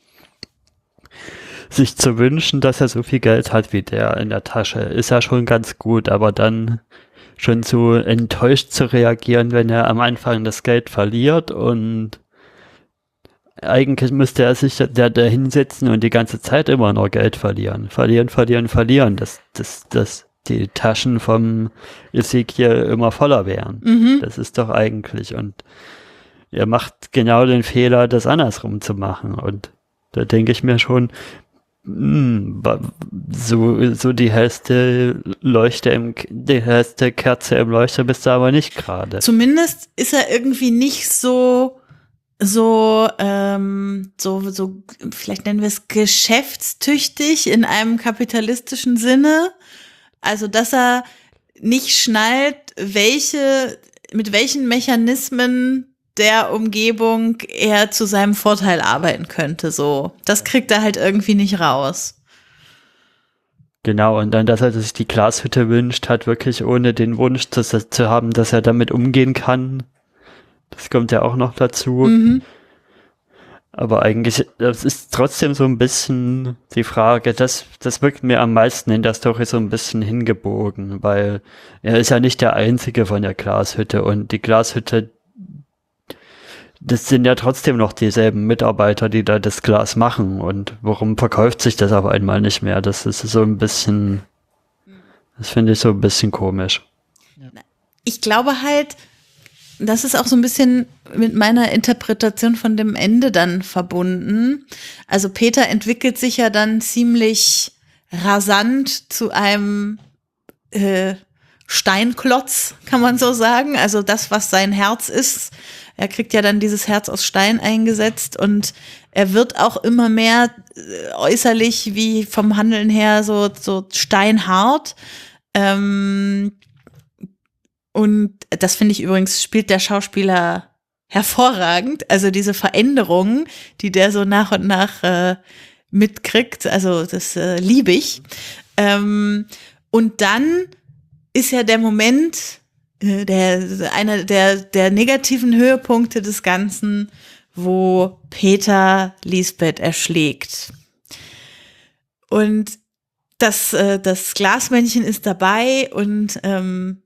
sich zu wünschen, dass er so viel Geld hat wie der in der Tasche, ist ja schon ganz gut, aber dann schon so enttäuscht zu reagieren, wenn er am Anfang das Geld verliert und eigentlich müsste er sich da, da hinsetzen und die ganze Zeit immer nur Geld verlieren. Verlieren, verlieren, verlieren, dass, dass, dass die Taschen vom Ezekiel immer voller wären. Mhm. Das ist doch eigentlich. Und er macht genau den Fehler, das andersrum zu machen. Und da denke ich mir schon, mh, so, so die hellste Leuchte im, die hellste Kerze im Leuchter bist du aber nicht gerade. Zumindest ist er irgendwie nicht so, so, ähm, so, so, vielleicht nennen wir es geschäftstüchtig in einem kapitalistischen Sinne. Also, dass er nicht schnallt, welche, mit welchen Mechanismen der Umgebung er zu seinem Vorteil arbeiten könnte, so. Das kriegt er halt irgendwie nicht raus. Genau, und dann, dass er sich die Glashütte wünscht, hat wirklich ohne den Wunsch zu, zu haben, dass er damit umgehen kann. Das kommt ja auch noch dazu. Mhm. Aber eigentlich, das ist trotzdem so ein bisschen die Frage, das, das wirkt mir am meisten in der Story so ein bisschen hingebogen, weil er ist ja nicht der Einzige von der Glashütte und die Glashütte, das sind ja trotzdem noch dieselben Mitarbeiter, die da das Glas machen und warum verkauft sich das auf einmal nicht mehr? Das ist so ein bisschen, das finde ich so ein bisschen komisch. Ich glaube halt, das ist auch so ein bisschen mit meiner Interpretation von dem Ende dann verbunden. Also Peter entwickelt sich ja dann ziemlich rasant zu einem äh, Steinklotz, kann man so sagen. Also das, was sein Herz ist. Er kriegt ja dann dieses Herz aus Stein eingesetzt und er wird auch immer mehr äh, äußerlich wie vom Handeln her so, so steinhart. Ähm, Und das finde ich übrigens, spielt der Schauspieler hervorragend. Also diese Veränderungen, die der so nach und nach äh, mitkriegt, also das äh, liebe ich. Ähm, und dann ist ja der Moment, äh, der einer der, der negativen Höhepunkte des Ganzen, wo Peter Lisbeth erschlägt. Und das, äh, das Glasmännchen ist dabei und ähm,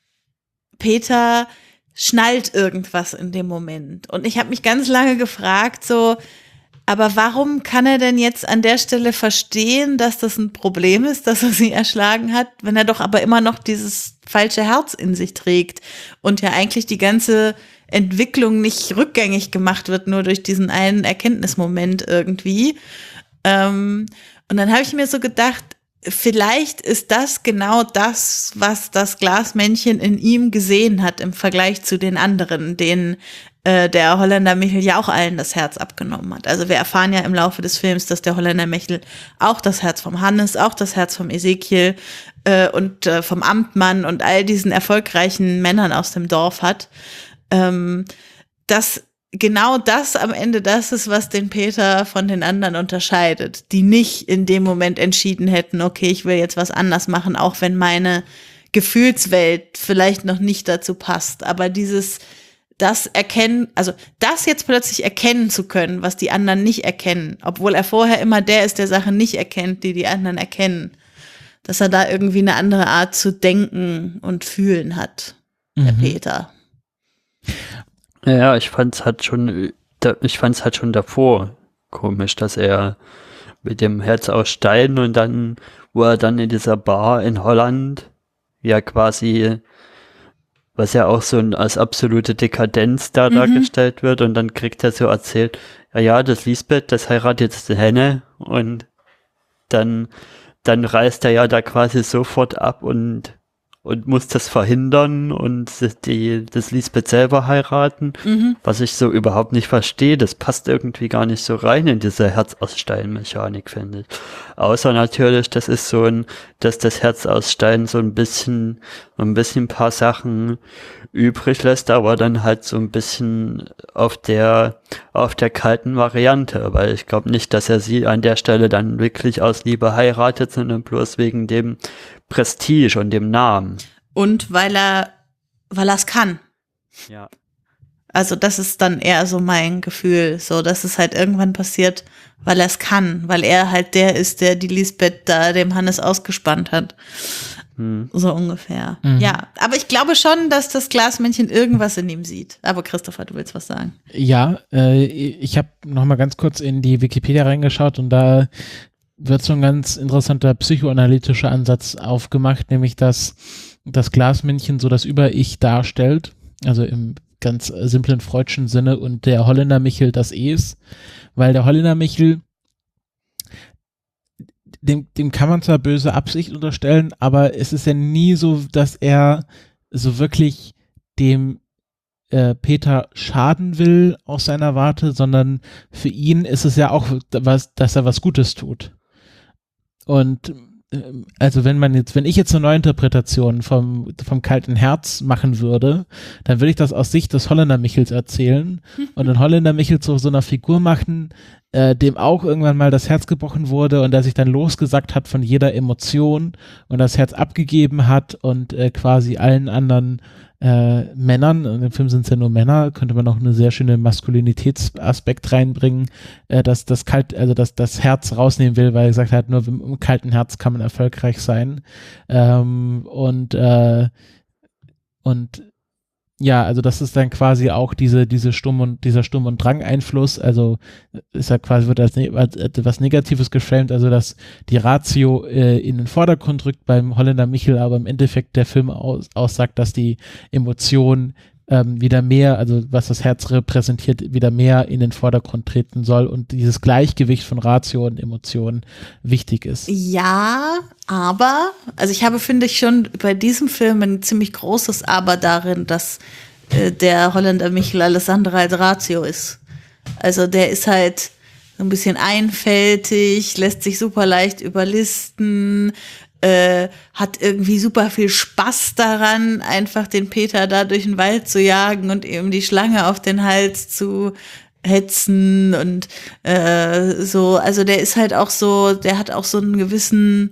Peter schnallt irgendwas in dem Moment. Und ich habe mich ganz lange gefragt, so, aber warum kann er denn jetzt an der Stelle verstehen, dass das ein Problem ist, dass er sie erschlagen hat, wenn er doch aber immer noch dieses falsche Herz in sich trägt und ja eigentlich die ganze Entwicklung nicht rückgängig gemacht wird, nur durch diesen einen Erkenntnismoment irgendwie. Ähm, und dann habe ich mir so gedacht, vielleicht ist das genau das, was das Glasmännchen in ihm gesehen hat im Vergleich zu den anderen, denen äh, der Holländer Michel ja auch allen das Herz abgenommen hat. Also wir erfahren ja im Laufe des Films, dass der Holländer Michel auch das Herz vom Hannes, auch das Herz vom Ezekiel äh, und äh, vom Amtmann und all diesen erfolgreichen Männern aus dem Dorf hat. Ähm, dass genau das am Ende das ist, was den Peter von den anderen unterscheidet, die nicht in dem Moment entschieden hätten, okay, ich will jetzt was anders machen, auch wenn meine Gefühlswelt vielleicht noch nicht dazu passt. Aber dieses, das erkennen, also das jetzt plötzlich erkennen zu können, was die anderen nicht erkennen, obwohl er vorher immer der ist, der Sachen nicht erkennt, die die anderen erkennen, dass er da irgendwie eine andere Art zu denken und fühlen hat, der Mhm. Peter. Ja, ich fand's halt schon, da- ich fand's halt schon davor komisch, dass er mit dem Herz aus Stein und dann, wo er dann in dieser Bar in Holland ja quasi, was ja auch so ein- als absolute Dekadenz da Mhm. dargestellt wird und dann kriegt er so erzählt, ja, ja, das Lisbeth, das heiratet jetzt die Henne und dann, dann reist er ja da quasi sofort ab und und muss das verhindern und die, das Lisbeth selber heiraten, Mhm. was ich so überhaupt nicht verstehe. Das passt irgendwie gar nicht so rein in diese Herz aus Stein Mechanik, finde ich. Außer natürlich, das ist so ein, dass das Herz aus Stein so ein bisschen, ein bisschen ein paar Sachen übrig lässt, aber dann halt so ein bisschen auf der, auf der kalten Variante, weil ich glaube nicht, dass er sie an der Stelle dann wirklich aus Liebe heiratet, sondern bloß wegen dem Prestige und dem Namen. Und weil er, weil er es kann. Ja. Also das ist dann eher so mein Gefühl, so dass es halt irgendwann passiert, weil er es kann, weil er halt der ist, der die Lisbeth da dem Hannes ausgespannt hat. Hm. So ungefähr. Mhm. Ja, aber ich glaube schon, dass das Glasmännchen irgendwas in ihm sieht. Aber Christopher, du willst was sagen? Ja, äh, ich habe noch mal ganz kurz in die Wikipedia reingeschaut und da wird so ein ganz interessanter psychoanalytischer Ansatz aufgemacht, nämlich dass das Glasmännchen so das Über-Ich darstellt, also im ganz simplen freudschen Sinne, und der Holländer Michel das Es, weil der Holländer Michel, dem, dem kann man zwar böse Absicht unterstellen, aber es ist ja nie so, dass er so wirklich dem äh, Peter schaden will aus seiner Warte, sondern für ihn ist es ja auch was, dass er was Gutes tut. Und ähm, also wenn man jetzt, wenn ich jetzt eine Neuinterpretation vom, vom kalten Herz machen würde, dann würde ich das aus Sicht des Holländer Michels erzählen und den Holländer Michel zu so einer Figur machen, äh, dem auch irgendwann mal das Herz gebrochen wurde und der sich dann losgesagt hat von jeder Emotion und das Herz abgegeben hat und äh, quasi allen anderen äh, Männern, und im Film sind es ja nur Männer, könnte man noch eine sehr schöne Maskulinitätsaspekt reinbringen, äh, dass das kalt, also dass das Herz rausnehmen will, weil er gesagt hat, nur mit einem kalten Herz kann man erfolgreich sein. Ähm, und äh, und ja, also das ist dann quasi auch diese, diese Sturm- und, dieser Sturm- und Drang-Einfluss, also ist ja quasi, wird als, ne als etwas Negatives geframed, also dass die Ratio äh, in den Vordergrund rückt beim Holländer Michel, aber im Endeffekt der Film aus, aussagt, dass die Emotion ähm, wieder mehr, also was das Herz repräsentiert, wieder mehr in den Vordergrund treten soll und dieses Gleichgewicht von Ratio und Emotion wichtig ist. Ja, aber, also ich habe, finde ich, schon bei diesem Film ein ziemlich großes Aber darin, dass äh, der Holländer Michel alles andere als Ratio ist. Also der ist halt so ein bisschen einfältig, lässt sich super leicht überlisten, äh, hat irgendwie super viel Spaß daran, einfach den Peter da durch den Wald zu jagen und ihm die Schlange auf den Hals zu hetzen und äh, so. Also der ist halt auch so, der hat auch so einen gewissen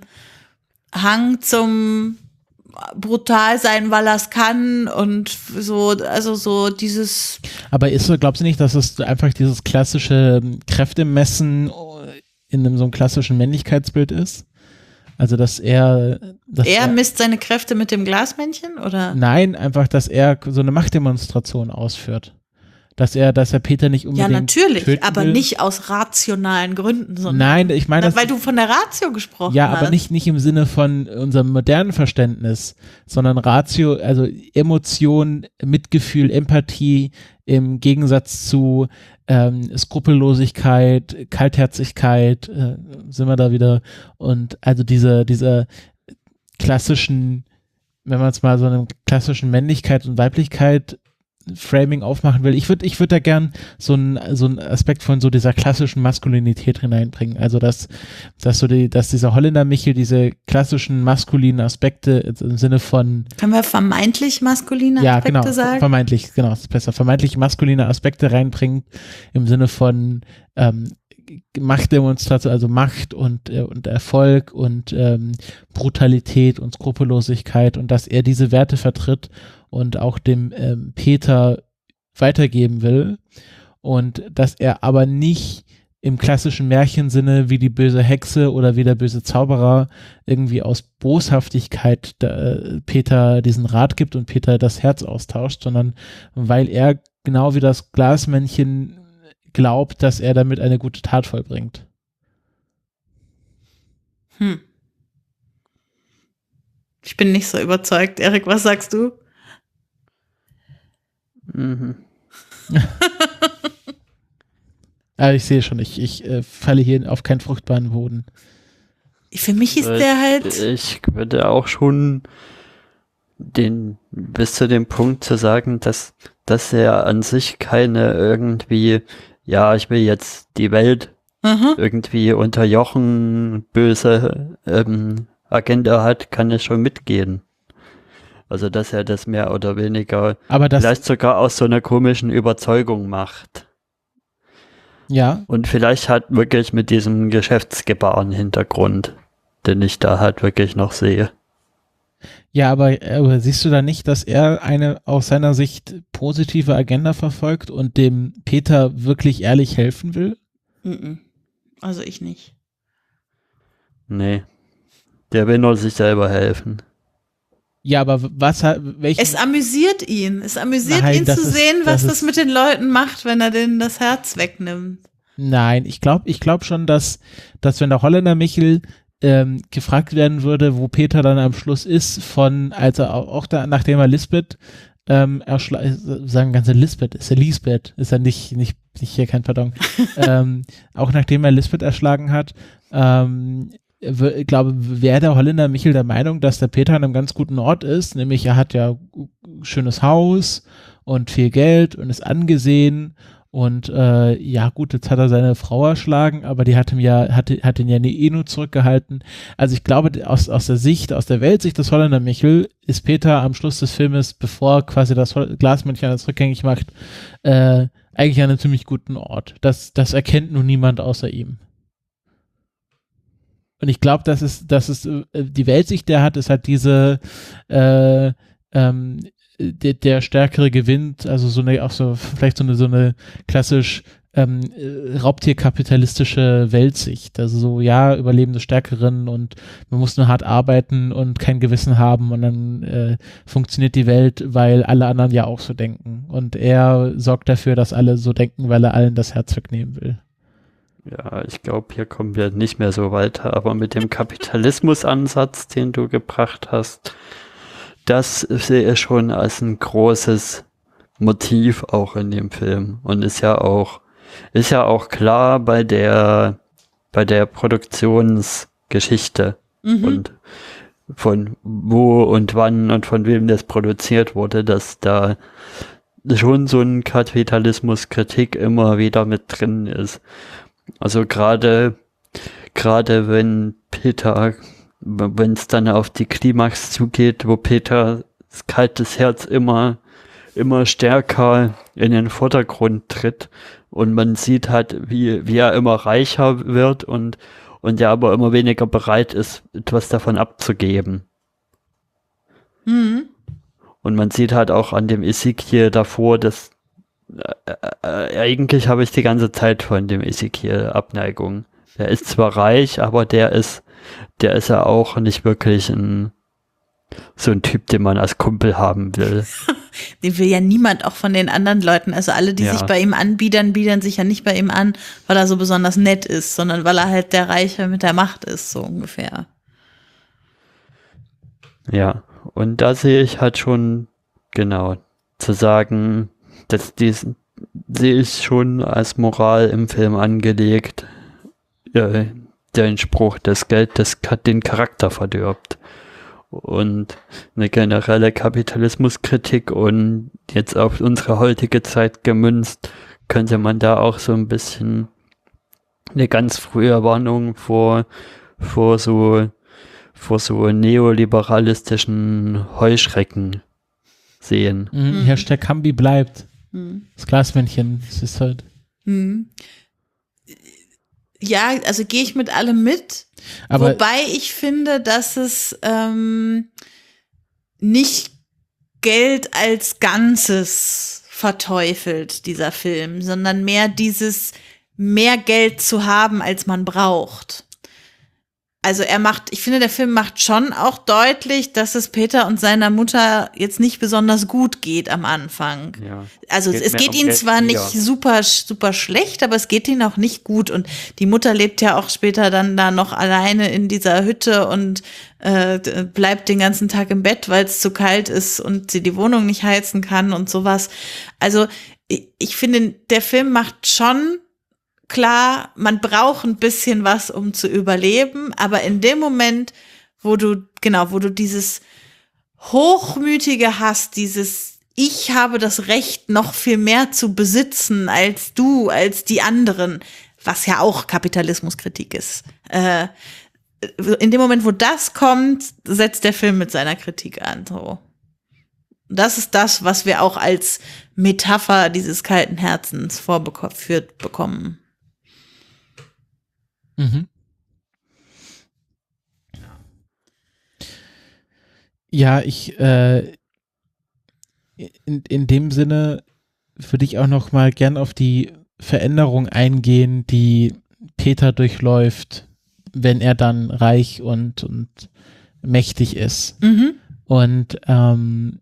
Hang zum brutal sein, weil er es kann und so, also so dieses. Aber ist so, glaubst du nicht, dass es einfach dieses klassische Kräftemessen in einem so einem klassischen Männlichkeitsbild ist? Also, dass er. Dass er misst seine Kräfte mit dem Glasmännchen, oder? Nein, einfach, dass er so eine Machtdemonstration ausführt. Dass er, dass er Peter nicht unbedingt. Ja, natürlich, töten aber will. nicht aus rationalen Gründen, sondern. Nein, ich meine. Na, weil du von der Ratio gesprochen ja, hast. aber nicht, nicht im Sinne von unserem modernen Verständnis, sondern Ratio, also Emotion, Mitgefühl, Empathie im Gegensatz zu ähm, Skrupellosigkeit, Kaltherzigkeit, äh, sind wir da wieder. Und also diese, diese klassischen, wenn man es mal so einem klassischen Männlichkeit und Weiblichkeit Framing aufmachen will. Ich würde ich würde da gern so einen so einen Aspekt von so dieser klassischen Maskulinität hineinbringen. Also dass dass so die dass dieser Holländer Michel diese klassischen maskulinen Aspekte im Sinne von können wir vermeintlich maskuline ja, Aspekte genau, sagen? vermeintlich, genau, das ist besser. Vermeintlich maskuline Aspekte reinbringt im Sinne von ähm, Machtdemonstration, also Macht und, äh, und Erfolg und ähm, Brutalität und Skrupellosigkeit und dass er diese Werte vertritt und auch dem ähm, Peter weitergeben will und dass er aber nicht im klassischen Märchensinne wie die böse Hexe oder wie der böse Zauberer irgendwie aus Boshaftigkeit da, Peter diesen Rat gibt und Peter das Herz austauscht, sondern weil er genau wie das Glasmännchen glaubt, dass er damit eine gute Tat vollbringt. Hm. Ich bin nicht so überzeugt. Erik, was sagst du? Mhm. Also ich sehe schon, ich, ich äh, falle hier auf keinen fruchtbaren Boden. Für mich ist Äh, der halt. Ich würde auch schon den bis zu dem Punkt zu sagen, dass, dass er an sich keine irgendwie, ja, ich will jetzt die Welt mhm. irgendwie unterjochen, böse ähm, Agenda hat, kann ich schon mitgehen. Also, dass er das mehr oder weniger Aber das, vielleicht sogar aus so einer komischen Überzeugung macht. Ja. Und vielleicht halt wirklich mit diesem Geschäftsgebaren-Hintergrund, den ich da halt wirklich noch sehe. Ja, aber, aber siehst du da nicht, dass er eine aus seiner Sicht positive Agenda verfolgt und dem Peter wirklich ehrlich helfen will? Also ich nicht. Nee. Der will nur sich selber helfen. Ja, aber was welchen Es amüsiert ihn. Es amüsiert Nein, ihn zu ist, sehen, was das, das mit den Leuten macht, wenn er denen das Herz wegnimmt. Nein, ich glaube ich glaub schon, dass, dass wenn der Holländer Michel ähm, gefragt werden würde, wo Peter dann am Schluss ist, von, als er auch, auch da, nachdem er Lisbeth ähm, erschlagen, sagen ganze Lisbeth, ist er Lisbeth, ist er nicht, nicht, nicht hier, kein Pardon, ähm, auch nachdem er Lisbeth erschlagen hat, ähm, ich glaube, wäre der Holländer Michel der Meinung, dass der Peter an einem ganz guten Ort ist, nämlich er hat ja schönes Haus und viel Geld und ist angesehen und äh, ja gut, jetzt hat er seine Frau erschlagen, aber die hat ihm ja, hat, hat ihn ja eh nur zurückgehalten. Also ich glaube, aus, aus der Sicht, aus der Weltsicht des Holländer Michel ist Peter am Schluss des Filmes, bevor quasi das Glasmännchen alles rückgängig macht, äh, eigentlich an einem ziemlich guten Ort. Das, das erkennt nun niemand außer ihm. Und ich glaube, dass es, dass es äh, die Weltsicht, der hat, ist halt diese äh, ähm, der, der Stärkere gewinnt, also so eine, auch so, vielleicht so eine, so eine klassisch ähm, raubtierkapitalistische Weltsicht. Also so, ja, Überleben des Stärkeren und man muss nur hart arbeiten und kein Gewissen haben und dann äh, funktioniert die Welt, weil alle anderen ja auch so denken. Und er sorgt dafür, dass alle so denken, weil er allen das Herz wegnehmen will. Ja, ich glaube, hier kommen wir nicht mehr so weiter, aber mit dem Kapitalismusansatz, den du gebracht hast, das sehe ich schon als ein großes Motiv auch in dem Film und ist ja auch, ist ja auch klar bei der, bei der Produktionsgeschichte mhm. und von wo und wann und von wem das produziert wurde, dass da schon so ein Kapitalismuskritik immer wieder mit drin ist. Also gerade, gerade wenn Peter, wenn es dann auf die Klimax zugeht, wo Peters kaltes Herz immer, immer stärker in den Vordergrund tritt und man sieht halt, wie, wie er immer reicher wird und, und er aber immer weniger bereit ist, etwas davon abzugeben. Mhm. Und man sieht halt auch an dem Ezekiel davor, dass Äh, äh, eigentlich habe ich die ganze Zeit von dem Ezekiel Abneigung. Der ist zwar reich, aber der ist, der ist ja auch nicht wirklich ein, so ein Typ, den man als Kumpel haben will. Den will ja niemand, auch von den anderen Leuten. Also alle, die ja. sich bei ihm anbiedern, biedern sich ja nicht bei ihm an, weil er so besonders nett ist, sondern weil er halt der Reiche mit der Macht ist, so ungefähr. Ja, und da sehe ich halt schon, genau, zu sagen, das dies, sehe ich schon als Moral im Film angelegt, äh, den Spruch, das Geld, das den Charakter verdirbt. Und eine generelle Kapitalismuskritik und jetzt auf unsere heutige Zeit gemünzt, könnte man da auch so ein bisschen eine ganz frühe Warnung vor, vor so, vor so neoliberalistischen Heuschrecken sehen. Mhm. Hashtag Kambi bleibt. Mhm. Das Glasmännchen, das ist halt. Mhm. Ja, also gehe ich mit allem mit. Aber wobei ich finde, dass es ähm, nicht Geld als Ganzes verteufelt, dieser Film, sondern mehr dieses mehr Geld zu haben, als man braucht. Also er macht, ich finde, der Film macht schon auch deutlich, dass es Peter und seiner Mutter jetzt nicht besonders gut geht am Anfang. Ja, also es, es geht um ihnen Geld, zwar nicht ja. super, super schlecht, aber es geht ihnen auch nicht gut. Und die Mutter lebt ja auch später dann da noch alleine in dieser Hütte und äh, bleibt den ganzen Tag im Bett, weil es zu kalt ist und sie die Wohnung nicht heizen kann und sowas. Also ich, ich finde, der Film macht schon klar, man braucht ein bisschen was, um zu überleben, aber in dem Moment, wo du, genau, wo du dieses hochmütige Hass, dieses ich habe das Recht, noch viel mehr zu besitzen als du, als die anderen, was ja auch Kapitalismuskritik ist. Äh, in dem Moment, wo das kommt, setzt der Film mit seiner Kritik an. So. Das ist das, was wir auch als Metapher dieses kalten Herzens vorgeführt bekommen. Mhm. Ja, ich äh, in, in dem Sinne würde ich auch noch mal gern auf die Veränderung eingehen, die Peter durchläuft, wenn er dann reich und, und mächtig ist. Mhm. Und ähm,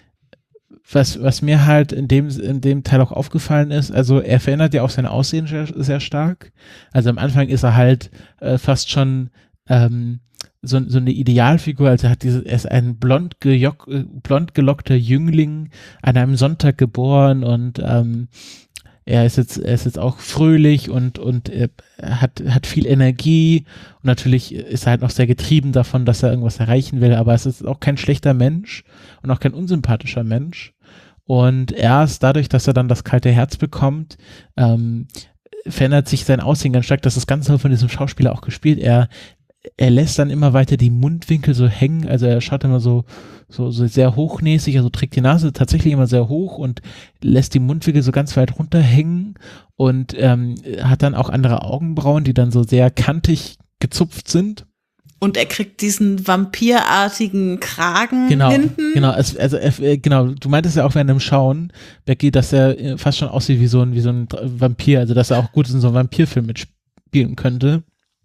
was, was mir halt in dem, in dem Teil auch aufgefallen ist, also er verändert ja auch sein Aussehen sehr, sehr stark. Also am Anfang ist er halt äh, fast schon ähm, so, so eine Idealfigur, also er hat diese, er ist ein blond, gejock, blond gelockter Jüngling an einem Sonntag geboren und ähm, er ist jetzt, er ist jetzt auch fröhlich und, und er hat, hat viel Energie und natürlich ist er halt noch sehr getrieben davon, dass er irgendwas erreichen will, aber es ist auch kein schlechter Mensch und auch kein unsympathischer Mensch. Und erst dadurch, dass er dann das kalte Herz bekommt, ähm, verändert sich sein Aussehen ganz stark. Das ist ganz toll von diesem Schauspieler auch gespielt. Er Er lässt dann immer weiter die Mundwinkel so hängen, also er schaut immer so, so, so sehr hochnäsig, also trägt die Nase tatsächlich immer sehr hoch und lässt die Mundwinkel so ganz weit runterhängen und ähm, hat dann auch andere Augenbrauen, die dann so sehr kantig gezupft sind. Und er kriegt diesen vampirartigen Kragen Genau, hinten. genau, es, also äh, genau, du meintest ja auch während dem Schauen, Becky, dass er fast schon aussieht wie so ein, wie so ein Vampir, also dass er auch gut in so einem Vampirfilm mitspielen könnte.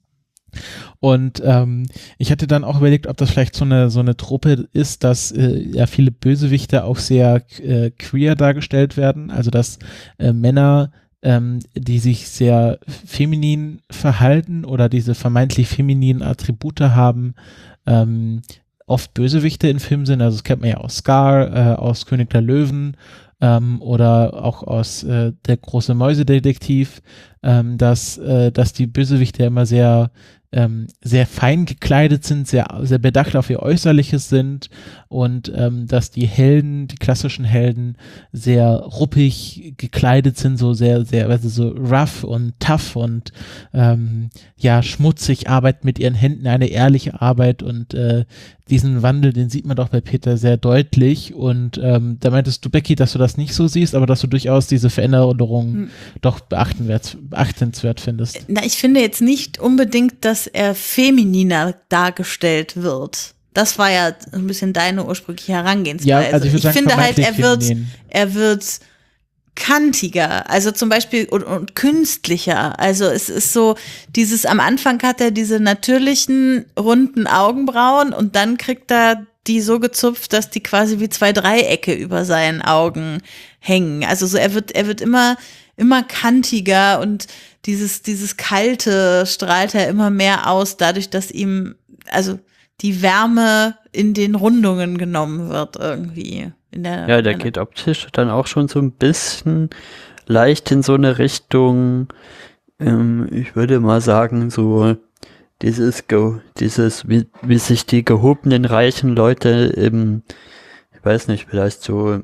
Und ähm, ich hatte dann auch überlegt, ob das vielleicht so eine so eine Trope ist, dass äh, ja viele Bösewichte auch sehr äh, queer dargestellt werden, also dass äh, Männer, ähm, die sich sehr feminin verhalten oder diese vermeintlich femininen Attribute haben, ähm, oft Bösewichte in Filmen sind. Also das kennt man ja aus Scar, äh, aus König der Löwen ähm, oder auch aus äh, Der große Mäusedetektiv, ähm, dass äh, dass die Bösewichte ja immer sehr Ähm, sehr fein gekleidet sind, sehr, sehr bedacht auf ihr Äußerliches sind und ähm, dass die Helden, die klassischen Helden sehr ruppig gekleidet sind, so sehr, sehr, also so rough und tough und ähm, ja, schmutzig, arbeiten mit ihren Händen, eine ehrliche Arbeit und äh, diesen Wandel, den sieht man doch bei Peter sehr deutlich und ähm, da meintest du, Becky, dass du das nicht so siehst, aber dass du durchaus diese Veränderung hm. doch beachtenswert, beachtenswert findest. Na, ich finde jetzt nicht unbedingt, dass er femininer dargestellt wird. Das war ja ein bisschen deine ursprüngliche Herangehensweise. Ja, also ich, würde ich sagen, finde halt, er wird, feminin. er wird kantiger, also zum Beispiel und, und künstlicher. Also es ist so, dieses am Anfang hat er diese natürlichen runden Augenbrauen und dann kriegt er die so gezupft, dass die quasi wie zwei Dreiecke über seinen Augen hängen. Also so er wird, er wird immer immer kantiger und dieses dieses Kalte strahlt er immer mehr aus, dadurch, dass ihm also die Wärme in den Rundungen genommen wird irgendwie. In der, ja, der geht optisch dann auch schon so ein bisschen leicht in so eine Richtung, ähm, ich würde mal sagen, so dieses, Ge- dieses wie, wie sich die gehobenen reichen Leute im, ich weiß nicht, vielleicht so,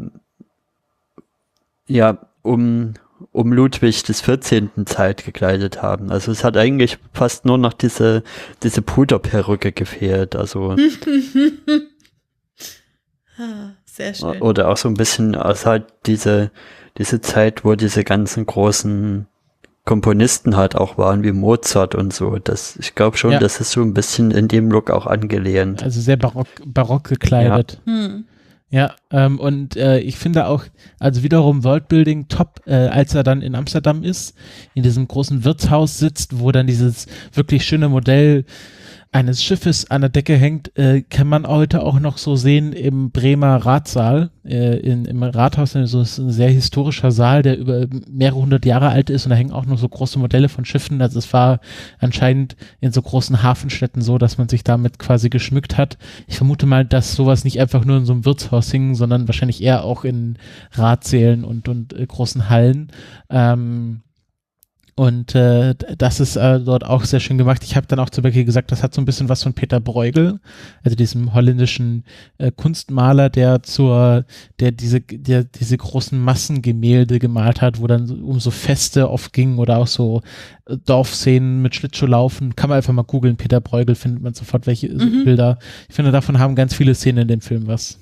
ja, um, um Ludwig des vierzehnten Zeit gekleidet haben. Also es hat eigentlich fast nur noch diese, diese Puderperücke gefehlt, also. Sehr schön. Oder auch so ein bisschen aus halt diese, diese Zeit, wo diese ganzen großen Komponisten halt auch waren, wie Mozart und so. Das, ich glaube schon, ja. das ist so ein bisschen in dem Look auch angelehnt. Also sehr barock, barock gekleidet. Ja, hm. ja ähm, und äh, ich finde auch, also wiederum Worldbuilding top, äh, als er dann in Amsterdam ist, in diesem großen Wirtshaus sitzt, wo dann dieses wirklich schöne Modell eines Schiffes an der Decke hängt, äh, kann man heute auch noch so sehen im Bremer Ratssaal, äh, in, im Rathaus, so ist ein sehr historischer Saal, der über mehrere hundert Jahre alt ist und da hängen auch noch so große Modelle von Schiffen, also es war anscheinend in so großen Hafenstädten so, dass man sich damit quasi geschmückt hat. Ich vermute mal, dass sowas nicht einfach nur in so einem Wirtshaus hing, sondern wahrscheinlich eher auch in Ratsälen und, und äh, großen Hallen. Ähm, Und äh, das ist äh, dort auch sehr schön gemacht. Ich habe dann auch zu Becky gesagt, das hat so ein bisschen was von Peter Bruegel, also diesem holländischen äh, Kunstmaler, der zur, der diese, der diese großen Massengemälde gemalt hat, wo dann so, um so Feste oft ging oder auch so äh, Dorfszenen mit Schlittschuhlaufen. Kann man einfach mal googeln, Peter Bruegel, findet man sofort welche Mhm. Bilder. Ich finde, davon haben ganz viele Szenen in dem Film was.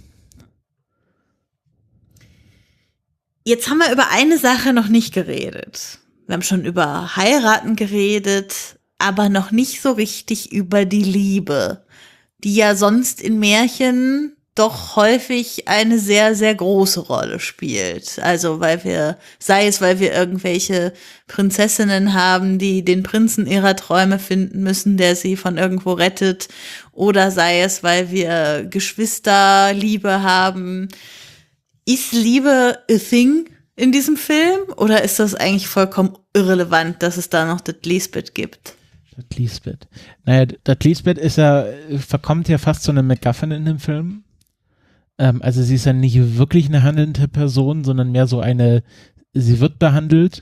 Jetzt haben wir über eine Sache noch nicht geredet. Wir haben schon über Heiraten geredet, aber noch nicht so richtig über die Liebe, die ja sonst in Märchen doch häufig eine sehr, sehr große Rolle spielt. Also weil wir, sei es, weil wir irgendwelche Prinzessinnen haben, die den Prinzen ihrer Träume finden müssen, der sie von irgendwo rettet, oder sei es, weil wir Geschwisterliebe haben. Ist Liebe a thing in diesem Film, oder ist das eigentlich vollkommen irrelevant, dass es da noch das Lisbeth gibt? Das Lisbeth. Naja, das Lisbeth ist ja, verkommt ja fast zu einem MacGuffin in dem Film. Ähm, also sie ist ja nicht wirklich eine handelnde Person, sondern mehr so eine, sie wird behandelt,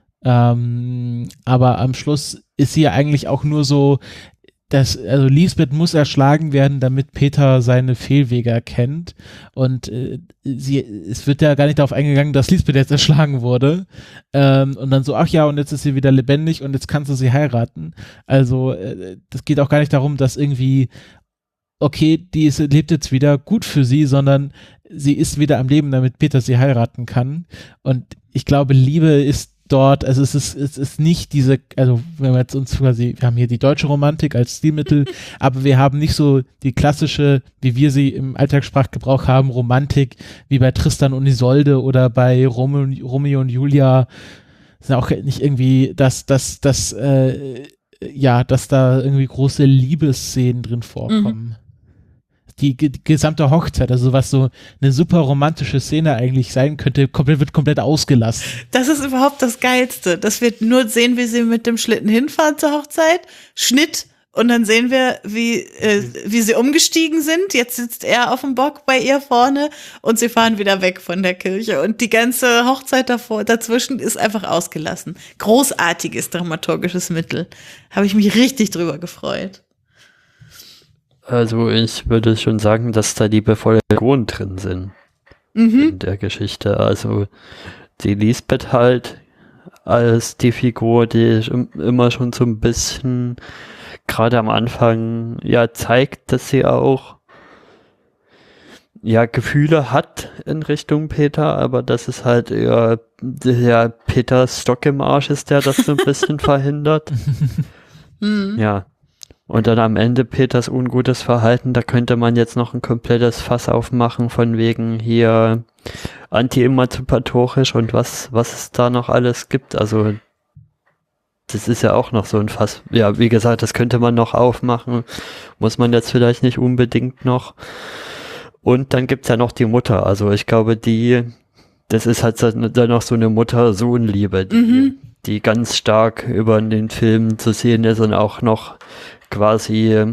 ähm, aber am Schluss ist sie ja eigentlich auch nur so, dass, also Lisbeth muss erschlagen werden, damit Peter seine Fehlwege erkennt, und äh, sie, es wird ja gar nicht darauf eingegangen, dass Lisbeth jetzt erschlagen wurde, ähm, und dann so, ach ja, und jetzt ist sie wieder lebendig und jetzt kannst du sie heiraten. Also äh, das geht auch gar nicht darum, dass irgendwie, okay, die ist, lebt jetzt wieder, gut für sie, sondern sie ist wieder am Leben, damit Peter sie heiraten kann. Und ich glaube, Liebe ist dort, also es ist, es ist nicht diese, also wenn wir jetzt uns quasi, wir haben hier die deutsche Romantik als Stilmittel, aber wir haben nicht so die klassische, wie wir sie im Alltagssprachgebrauch haben, Romantik, wie bei Tristan und Isolde oder bei Romeo, Romeo und Julia, sind auch nicht irgendwie, dass, dass, dass, äh, ja, dass da irgendwie große Liebesszenen drin vorkommen. Mhm. Die, die gesamte Hochzeit, also was so eine super romantische Szene eigentlich sein könnte, komplett, wird komplett ausgelassen. Das ist überhaupt das Geilste, dass wir nur sehen, wie sie mit dem Schlitten hinfahren zur Hochzeit, Schnitt, und dann sehen wir, wie, äh, wie sie umgestiegen sind. Jetzt sitzt er auf dem Bock bei ihr vorne und sie fahren wieder weg von der Kirche. Und die ganze Hochzeit davor, dazwischen ist einfach ausgelassen. Großartiges dramaturgisches Mittel. Habe ich mich richtig drüber gefreut. Also ich würde schon sagen, dass da liebevolle Figuren drin sind mhm. in der Geschichte. Also die Lisbeth halt als die Figur, die immer schon so ein bisschen gerade am Anfang ja zeigt, dass sie auch ja Gefühle hat in Richtung Peter, aber dass es halt eher der Peters Stock im Arsch ist, der das so ein bisschen verhindert. Mhm. Ja. Und dann am Ende Peters ungutes Verhalten, da könnte man jetzt noch ein komplettes Fass aufmachen von wegen hier anti-emanzipatorisch und was, was es da noch alles gibt. Also das ist ja auch noch so ein Fass. Ja, wie gesagt, das könnte man noch aufmachen. Muss man jetzt vielleicht nicht unbedingt noch. Und dann gibt's ja noch die Mutter. Also ich glaube, die, das ist halt dann noch so eine Mutter-Sohn-Liebe, die, mhm. die ganz stark über den Film zu sehen ist und auch noch quasi äh,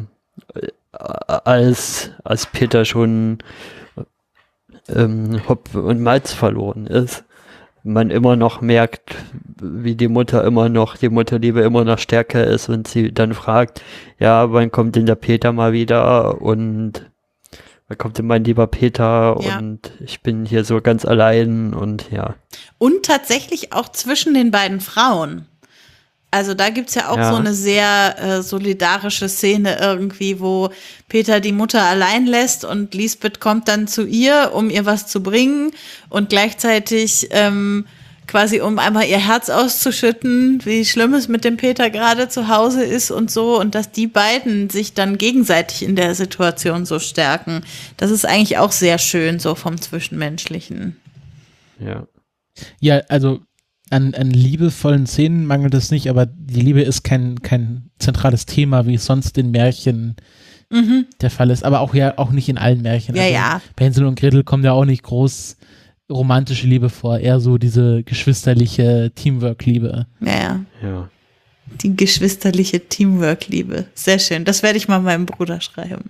als, als Peter schon ähm, Hopf und Malz verloren ist, man immer noch merkt, wie die Mutter immer noch, die Mutterliebe immer noch stärker ist und sie dann fragt, ja, wann kommt denn der Peter mal wieder und wann kommt denn mein lieber Peter ja. und ich bin hier so ganz allein und ja. Und tatsächlich auch zwischen den beiden Frauen. Also da gibt's ja auch ja. so eine sehr äh, solidarische Szene irgendwie, wo Peter die Mutter allein lässt und Lisbeth kommt dann zu ihr, um ihr was zu bringen und gleichzeitig ähm, quasi, um einmal ihr Herz auszuschütten, wie schlimm es mit dem Peter gerade zu Hause ist und so, und dass die beiden sich dann gegenseitig in der Situation so stärken. Das ist eigentlich auch sehr schön, so vom Zwischenmenschlichen. Ja. Ja, also An, an liebevollen Szenen mangelt es nicht, aber die Liebe ist kein, kein zentrales Thema, wie es sonst in Märchen mhm. der Fall ist. Aber auch ja auch nicht in allen Märchen. Ja, also ja. Bei Hänsel und Gretel kommt ja auch nicht groß romantische Liebe vor, eher so diese geschwisterliche Teamwork-Liebe. Ja, ja. Ja. Die geschwisterliche Teamwork-Liebe. Sehr schön. Das werde ich mal meinem Bruder schreiben.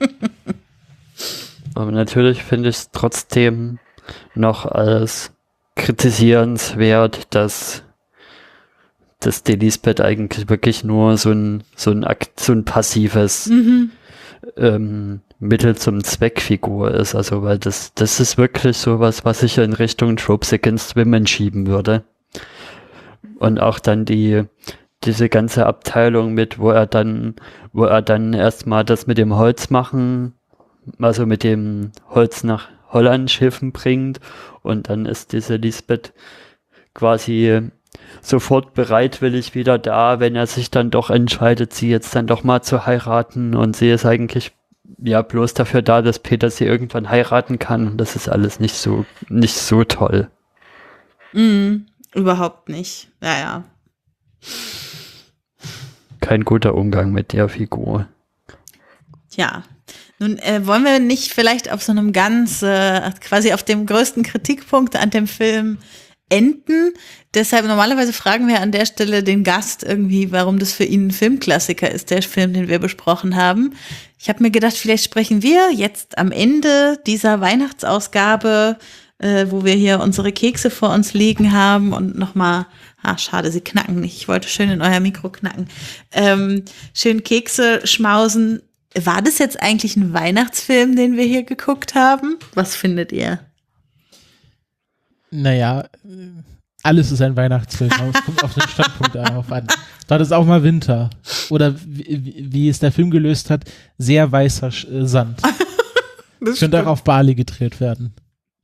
Aber natürlich finde ich es trotzdem noch als kritisierenswert, dass dass die Lisbeth eigentlich wirklich nur so ein, so ein Akt, so ein passives Mhm. ähm, Mittel zum Zweckfigur ist. Also, weil das, das ist wirklich sowas, was ich in Richtung Tropes Against Women schieben würde. Und auch dann die, diese ganze Abteilung mit, wo er dann, wo er dann erstmal das mit dem Holz machen, also mit dem Holz nach Holland schiffen bringt und dann ist diese Lisbeth quasi sofort bereitwillig wieder da, wenn er sich dann doch entscheidet, sie jetzt dann doch mal zu heiraten und sie ist eigentlich ja bloß dafür da, dass Peter sie irgendwann heiraten kann und das ist alles nicht so, nicht so toll. Mhm. Überhaupt nicht. Ja, ja. Kein guter Umgang mit der Figur. Tja. Nun äh, wollen wir nicht vielleicht auf so einem ganz, äh, quasi auf dem größten Kritikpunkt an dem Film enden. Deshalb normalerweise fragen wir an der Stelle den Gast irgendwie, warum das für ihn ein Filmklassiker ist, der Film, den wir besprochen haben. Ich habe mir gedacht, vielleicht sprechen wir jetzt am Ende dieser Weihnachtsausgabe, äh, wo wir hier unsere Kekse vor uns liegen haben und nochmal, ah, schade, sie knacken nicht. Ich wollte schön in euer Mikro knacken. Ähm, schön Kekse schmausen. War das jetzt eigentlich ein Weihnachtsfilm, den wir hier geguckt haben? Was findet ihr? Naja, alles ist ein Weihnachtsfilm, aber es kommt auf den Standpunkt darauf an. Dort ist auch mal Winter. Oder wie, wie es der Film gelöst hat, sehr weißer äh, Sand. Das könnte auch auf Bali gedreht werden.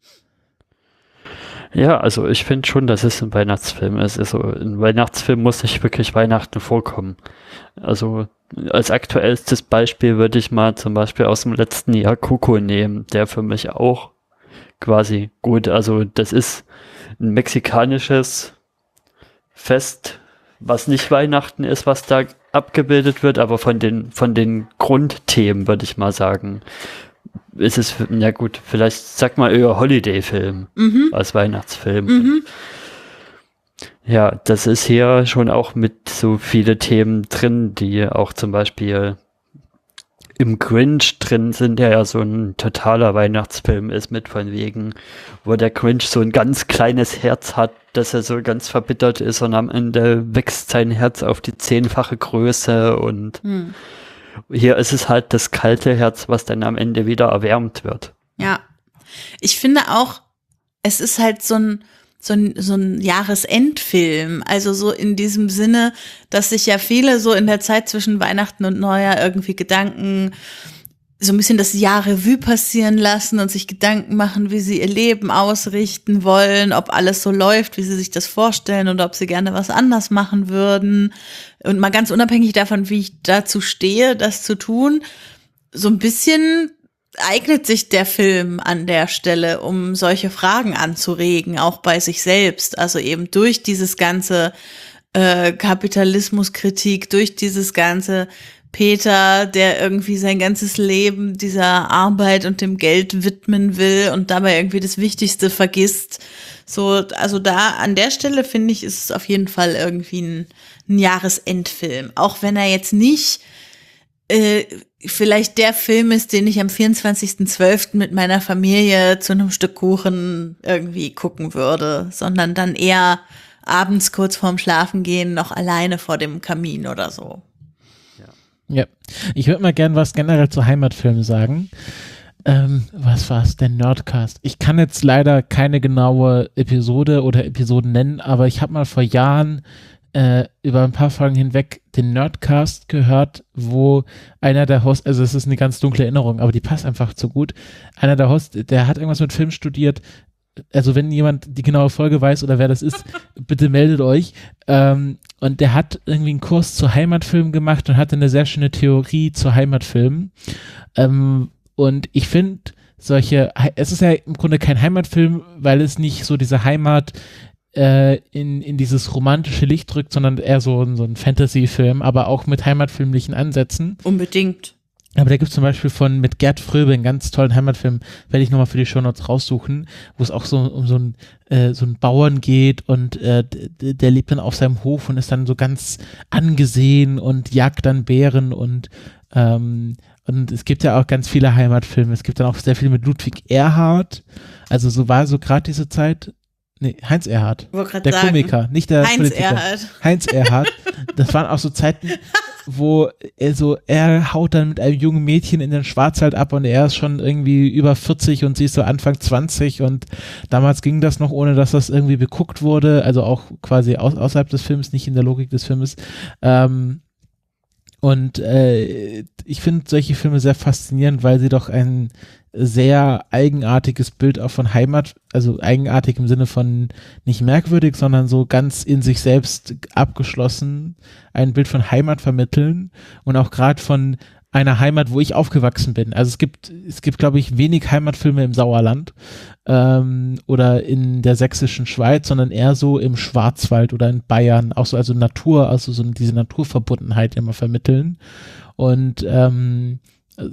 Ja, also ich finde schon, dass es ein Weihnachtsfilm ist. Also ein Weihnachtsfilm muss nicht wirklich Weihnachten vorkommen. Also als aktuellstes Beispiel würde ich mal zum Beispiel aus dem letzten Jahr Coco nehmen, der für mich auch quasi gut, also das ist ein mexikanisches Fest, was nicht Weihnachten ist, was da abgebildet wird, aber von den, von den Grundthemen würde ich mal sagen, ist es, ja gut, vielleicht sag mal eher Holiday-Film Mhm. als Weihnachtsfilm. Mhm. Ja, das ist hier schon auch mit so viele Themen drin, die auch zum Beispiel im Grinch drin sind, der ja so ein totaler Weihnachtsfilm ist, mit von wegen, wo der Grinch so ein ganz kleines Herz hat, dass er so ganz verbittert ist und am Ende wächst sein Herz auf die zehnfache Größe und Hm. hier ist es halt das kalte Herz, was dann am Ende wieder erwärmt wird. Ja. Ich finde auch, es ist halt so ein, so ein, so ein Jahresendfilm. Also so in diesem Sinne, dass sich ja viele so in der Zeit zwischen Weihnachten und Neujahr irgendwie Gedanken, so ein bisschen das Jahr Revue passieren lassen und sich Gedanken machen, wie sie ihr Leben ausrichten wollen, ob alles so läuft, wie sie sich das vorstellen oder ob sie gerne was anders machen würden. Und mal ganz unabhängig davon, wie ich dazu stehe, das zu tun, so ein bisschen eignet sich der Film an der Stelle, um solche Fragen anzuregen, auch bei sich selbst. Also eben durch dieses ganze äh, Kapitalismuskritik, durch dieses ganze Peter, der irgendwie sein ganzes Leben dieser Arbeit und dem Geld widmen will und dabei irgendwie das Wichtigste vergisst. So, also da an der Stelle finde ich, ist es auf jeden Fall irgendwie ein, ein Jahresendfilm. Auch wenn er jetzt nicht äh, vielleicht der Film ist, den ich am vierundzwanzigsten zwölften mit meiner Familie zu einem Stück Kuchen irgendwie gucken würde, sondern dann eher abends kurz vorm Schlafengehen noch alleine vor dem Kamin oder so. Ja, ich würde mal gern was generell zu Heimatfilmen sagen. Ähm, was war es denn? Nerdcast. Ich kann jetzt leider keine genaue Episode oder Episoden nennen, aber ich habe mal vor Jahren äh, über ein paar Folgen hinweg den Nerdcast gehört, wo einer der Hosts, also es ist eine ganz dunkle Erinnerung, aber die passt einfach zu gut. Einer der Hosts, der hat irgendwas mit Film studiert. Also wenn jemand die genaue Folge weiß oder wer das ist, bitte meldet euch. Ähm, und der hat irgendwie einen Kurs zu Heimatfilmen gemacht und hatte eine sehr schöne Theorie zu Heimatfilmen. Ähm, und ich finde solche, es ist ja im Grunde kein Heimatfilm, weil es nicht so diese Heimat äh, in, in dieses romantische Licht drückt, sondern eher so, so ein Fantasy-Film, aber auch mit heimatfilmlichen Ansätzen. Unbedingt. Aber da gibt es zum Beispiel von mit Gerd Fröbe einen ganz tollen Heimatfilm, werde ich nochmal für die Shownotes raussuchen, wo es auch so um so einen äh, so einen Bauern geht und äh, d- der lebt dann auf seinem Hof und ist dann so ganz angesehen und jagt dann Bären und ähm, und es gibt ja auch ganz viele Heimatfilme. Es gibt dann auch sehr viel mit Ludwig Erhard. Also so war so gerade diese Zeit Nee, Heinz Erhardt. Wollte Der gerade sagen. Komiker, nicht der Heinz Politiker. Erhardt. Heinz Erhardt. Das waren auch so Zeiten, wo er so, er haut dann mit einem jungen Mädchen in den Schwarzwald ab und er ist schon irgendwie über vierzig und sie ist so Anfang zwanzig und damals ging das noch, ohne dass das irgendwie beguckt wurde, also auch quasi aus, außerhalb des Films, nicht in der Logik des Filmes. Ähm, und äh, ich finde solche Filme sehr faszinierend, weil sie doch ein sehr eigenartiges Bild auch von Heimat, also eigenartig im Sinne von nicht merkwürdig, sondern so ganz in sich selbst abgeschlossen, ein Bild von Heimat vermitteln und auch gerade von einer Heimat, wo ich aufgewachsen bin. Also es gibt, es gibt, glaube ich, wenig Heimatfilme im Sauerland ähm, oder in der sächsischen Schweiz, sondern eher so im Schwarzwald oder in Bayern, auch so, also Natur, also so diese Naturverbundenheit immer vermitteln. Und ähm,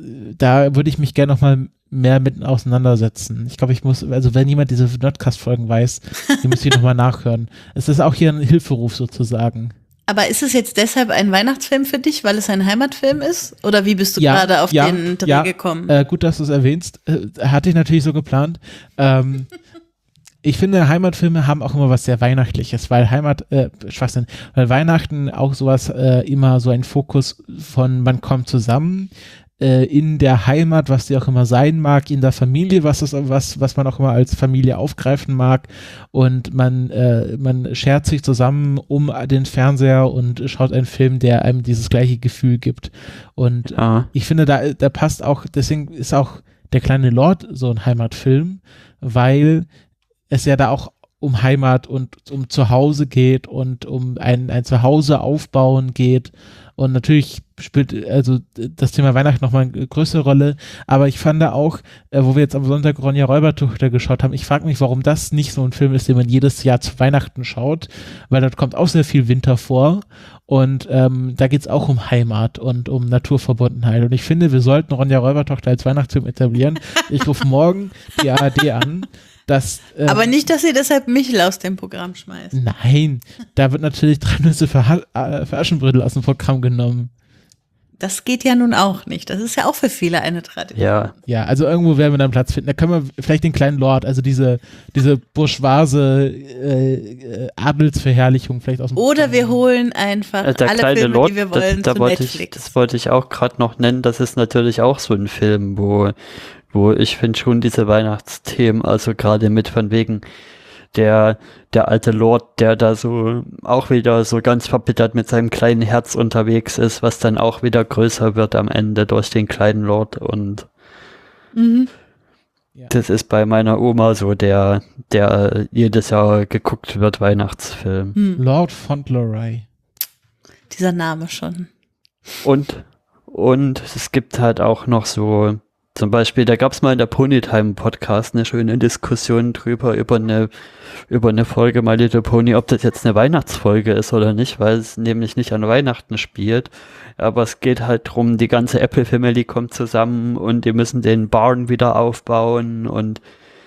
da würde ich mich gerne nochmal mehr mit auseinandersetzen. Ich glaube, ich muss, also wenn jemand diese Nerdcast-Folgen weiß, die muss ich nochmal nachhören. Es ist auch hier ein Hilferuf sozusagen. Aber ist es jetzt deshalb ein Weihnachtsfilm für dich, weil es ein Heimatfilm ist? Oder wie bist du Ja, gerade auf ja, den Dreh ja, gekommen? Äh, gut, dass du es erwähnst. Äh, hatte ich natürlich so geplant. Ähm, ich finde, Heimatfilme haben auch immer was sehr Weihnachtliches, weil Heimat, äh, Schwachsinn, weil Weihnachten auch sowas, äh, immer so ein Fokus von man kommt zusammen, in der Heimat, was die auch immer sein mag, in der Familie, was das, was, was man auch immer als Familie aufgreifen mag und man, äh, man schert sich zusammen um den Fernseher und schaut einen Film, der einem dieses gleiche Gefühl gibt und Ja. ich finde, da, da passt auch, deswegen ist auch Der kleine Lord so ein Heimatfilm, weil es ja da auch um Heimat und um Zuhause geht und um ein, ein Zuhause aufbauen geht. Und natürlich spielt also das Thema Weihnachten nochmal eine größere Rolle. Aber ich fand da auch, äh, wo wir jetzt am Sonntag Ronja Räubertochter geschaut haben, ich frage mich, warum das nicht so ein Film ist, den man jedes Jahr zu Weihnachten schaut, weil dort kommt auch sehr viel Winter vor. Und ähm, da geht es auch um Heimat und um Naturverbundenheit. Und ich finde, wir sollten Ronja Räubertochter als Weihnachtsfilm etablieren. Ich rufe morgen die A R D an. Das, ähm, Aber nicht, dass ihr deshalb Michel aus dem Programm schmeißt. Nein, da wird natürlich drei Nüsse für, ha- äh, für Aschenbrödel aus dem Programm genommen. Das geht ja nun auch nicht. Das ist ja auch für viele eine Tradition. Ja, Ja, also irgendwo werden wir dann Platz finden. Da können wir vielleicht den kleinen Lord, also diese, diese bourgeoise äh, äh, Adelsverherrlichung vielleicht aus dem Oder wir holen einfach Äh, der alle kleine Filme, Lord, die wir das, wollen, da zu wollte Netflix. ich, das wollte ich auch gerade noch nennen. Das ist natürlich auch so ein Film, wo, wo ich finde schon diese Weihnachtsthemen, also gerade mit von wegen der, der alte Lord, der da so auch wieder so ganz verbittert mit seinem kleinen Herz unterwegs ist, was dann auch wieder größer wird am Ende durch den kleinen Lord und Mhm. Ja. das ist bei meiner Oma so der, der jedes Jahr geguckt wird Weihnachtsfilm. Hm. Lord Fauntleroy. Dieser Name schon. Und, und es gibt halt auch noch so, zum Beispiel, da gab es mal in der Ponytime-Podcast eine schöne Diskussion drüber, über eine, über eine Folge My Little Pony, ob das jetzt eine Weihnachtsfolge ist oder nicht, weil es nämlich nicht an Weihnachten spielt. Aber es geht halt drum, die ganze Apple Family kommt zusammen und die müssen den Barn wieder aufbauen und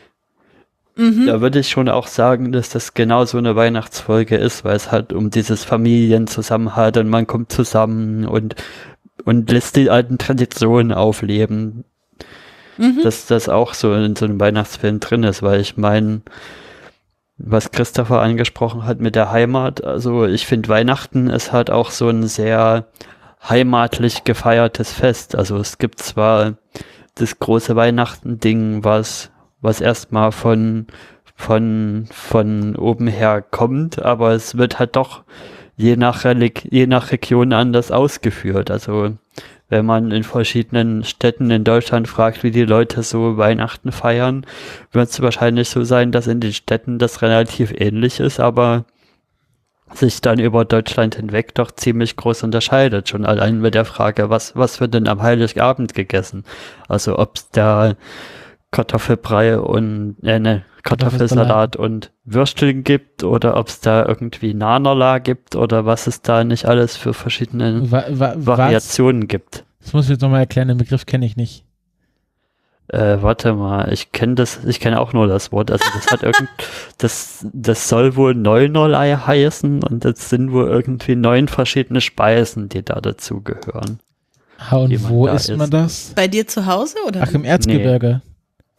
Mhm. da würde ich schon auch sagen, dass das genau so eine Weihnachtsfolge ist, weil es halt um dieses Familienzusammenhalt und man kommt zusammen und, und lässt die alten Traditionen aufleben, Mhm. dass das auch so in so einem Weihnachtsfilm drin ist, weil ich meine, was Christopher angesprochen hat mit der Heimat, also ich finde Weihnachten ist halt auch so ein sehr heimatlich gefeiertes Fest. Also es gibt zwar das große Weihnachten-Ding, was was erstmal von von von oben her kommt, aber es wird halt doch je nach Relig- je nach Region anders ausgeführt. Also wenn man in verschiedenen Städten in Deutschland fragt, wie die Leute so Weihnachten feiern, wird es wahrscheinlich so sein, dass in den Städten das relativ ähnlich ist, aber sich dann über Deutschland hinweg doch ziemlich groß unterscheidet. Schon allein mit der Frage, was, was wird denn am Heiligabend gegessen? Also ob es da Kartoffelbrei und äh, ne, Kartoffelsalat und Würsteln gibt oder ob es da irgendwie Nanerla gibt oder was es da nicht alles für verschiedene Wa- wa- was? Variationen gibt. Das muss ich jetzt nochmal erklären, den Begriff kenne ich nicht. Äh, warte mal, ich kenne das, ich kenne auch nur das Wort. Also das hat irgend, das, das soll wohl Neunerlei heißen und das sind wohl irgendwie neun verschiedene Speisen, die da dazu gehören. Ah, und Wie man wo da isst man isst. das? Bei dir zu Hause oder? Ach, im Erzgebirge.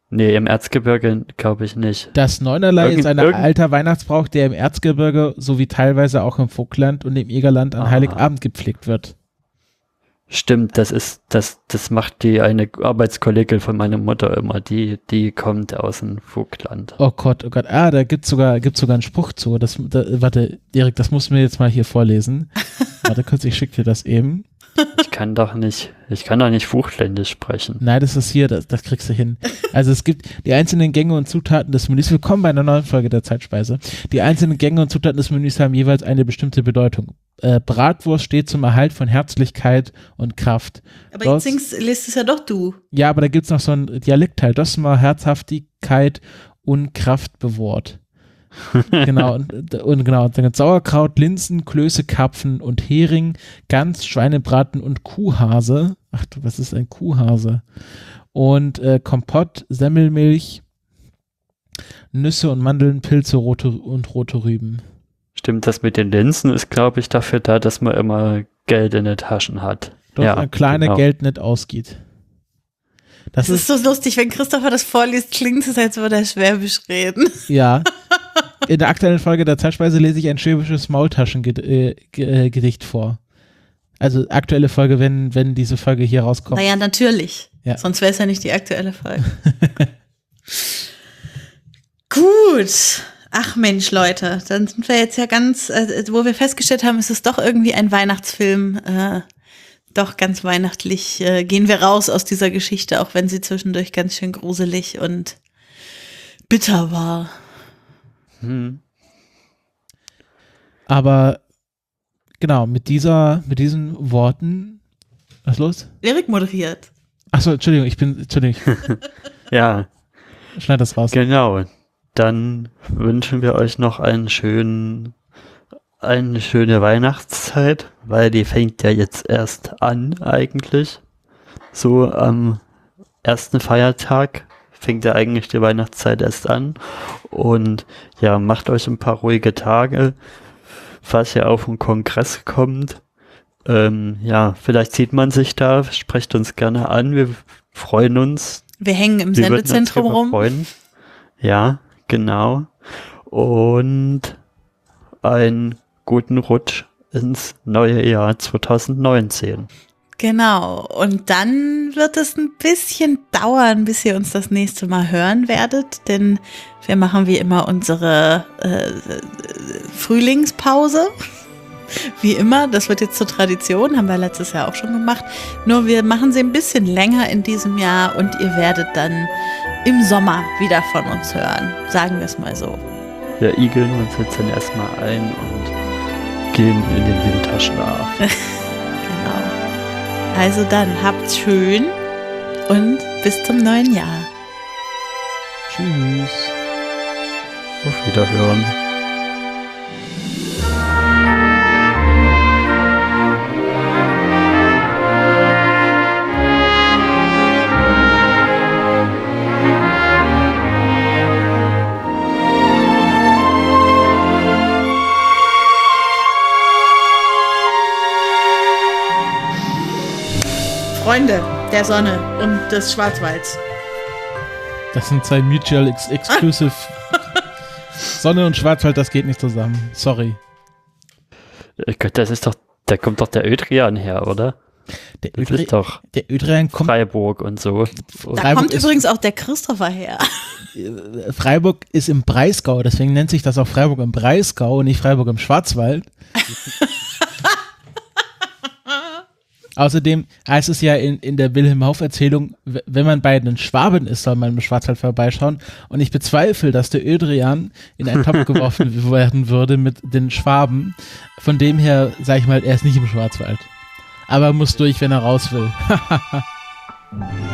Nee, im Erzgebirge glaube ich nicht. Das Neunerlei Irgend- ist ein irgend- alter Weihnachtsbrauch, der im Erzgebirge sowie teilweise auch im Vogtland und im Egerland an Ah. Heiligabend gepflegt wird. Stimmt, das ist, das, das macht die eine Arbeitskollegin von meiner Mutter immer, die, die kommt aus dem Vogtland. Oh Gott, oh Gott. Ah, da gibt's sogar, gibt's sogar einen Spruch zu. Das, da, warte, Erik, das musst du mir jetzt mal hier vorlesen. Warte kurz, ich schick dir das eben. Ich kann doch nicht, ich kann doch nicht Vogtländisch sprechen. Nein, das ist hier, das, das kriegst du hin. Also es gibt die einzelnen Gänge und Zutaten des Menüs. Willkommen bei einer neuen Folge der Zeitspeise. Die einzelnen Gänge und Zutaten des Menüs haben jeweils eine bestimmte Bedeutung. Äh, Bratwurst steht zum Erhalt von Herzlichkeit und Kraft. Aber Dort- jetzt singst, liest es ja doch du. Ja, aber da gibt's noch so einen Dialektteil. Das ist mal Herzhaftigkeit und Kraft bewahrt. Genau, und, und genau, dann gibt's Sauerkraut, Linsen, Klöße, Karpfen und Hering, Gans, Schweinebraten und Kuhhase. Ach du, was ist ein Kuhhase? Und äh, Kompott, Semmelmilch, Nüsse und Mandeln, Pilze rote, und rote Rüben. Stimmt, das mit den Linsen ist, glaube ich, dafür da, dass man immer Geld in den Taschen hat. Dass Ja, ein kleine genau. Geld nicht ausgeht. Das Es ist ist, so lustig, wenn Christopher das vorliest, klingt es, als würde er Schwäbisch reden. ja. In der aktuellen Folge der Zeitspeise lese ich ein schwäbisches Maultaschengedicht vor. Also aktuelle Folge, wenn, wenn diese Folge hier rauskommt. Naja, natürlich. Ja. Sonst wäre es ja nicht die aktuelle Folge. Gut. Ach Mensch, Leute, dann sind wir jetzt ja ganz, äh, wo wir festgestellt haben, es ist doch irgendwie ein Weihnachtsfilm. Äh, doch ganz weihnachtlich äh, gehen wir raus aus dieser Geschichte, auch wenn sie zwischendurch ganz schön gruselig und bitter war. Hm. Aber genau, mit dieser, mit diesen Worten, was ist los? Erik moderiert. Achso, Entschuldigung, ich bin, Entschuldigung, Ja, ich schneid das raus. genau. Dann wünschen wir euch noch einen schönen, eine schöne Weihnachtszeit, weil die fängt ja jetzt erst an eigentlich. So am ersten Feiertag fängt ja eigentlich die Weihnachtszeit erst an. Und ja, macht euch ein paar ruhige Tage, falls ihr auf einen Kongress kommt. Ähm, ja, vielleicht sieht man sich da, sprecht uns gerne an, wir freuen uns. Wir hängen im Wir würden uns Sendezentrum drüber rum. freuen. Ja, genau. Und einen guten Rutsch ins neue Jahr zwanzig neunzehn. Genau. Und dann wird es ein bisschen dauern, bis ihr uns das nächste Mal hören werdet, denn wir machen wie immer unsere äh, Frühlingspause. Wie immer, das wird jetzt zur Tradition, haben wir letztes Jahr auch schon gemacht. Nur wir machen sie ein bisschen länger in diesem Jahr und ihr werdet dann im Sommer wieder von uns hören. Sagen wir es mal so. Wir igeln uns jetzt dann erstmal ein und gehen in den Winterschlaf. Genau. Also dann habt's schön und bis zum neuen Jahr. Tschüss. Auf Wiederhören. Freunde der Sonne und des Schwarzwalds. Das sind zwei Mutual ex Exclusive. Sonne und Schwarzwald, das geht nicht zusammen. Sorry. Äh, Gott, das ist doch, da kommt doch der Ödrian her, oder? Der, Das Ödri ist doch der Ödrian kommt. Freiburg und so. Da Freiburg kommt ist- übrigens auch der Christopher her. Freiburg ist im Breisgau, deswegen nennt sich das auch Freiburg im Breisgau und nicht Freiburg im Schwarzwald. Außerdem heißt es ja in, in der Wilhelm-Hauff-Erzählung, w- wenn man bei den Schwaben ist, soll man im Schwarzwald vorbeischauen. Und ich bezweifle, dass der Ödrian in einen Topf geworfen werden würde mit den Schwaben. Von dem her, sag ich mal, er ist nicht im Schwarzwald. Aber er muss durch, wenn er raus will.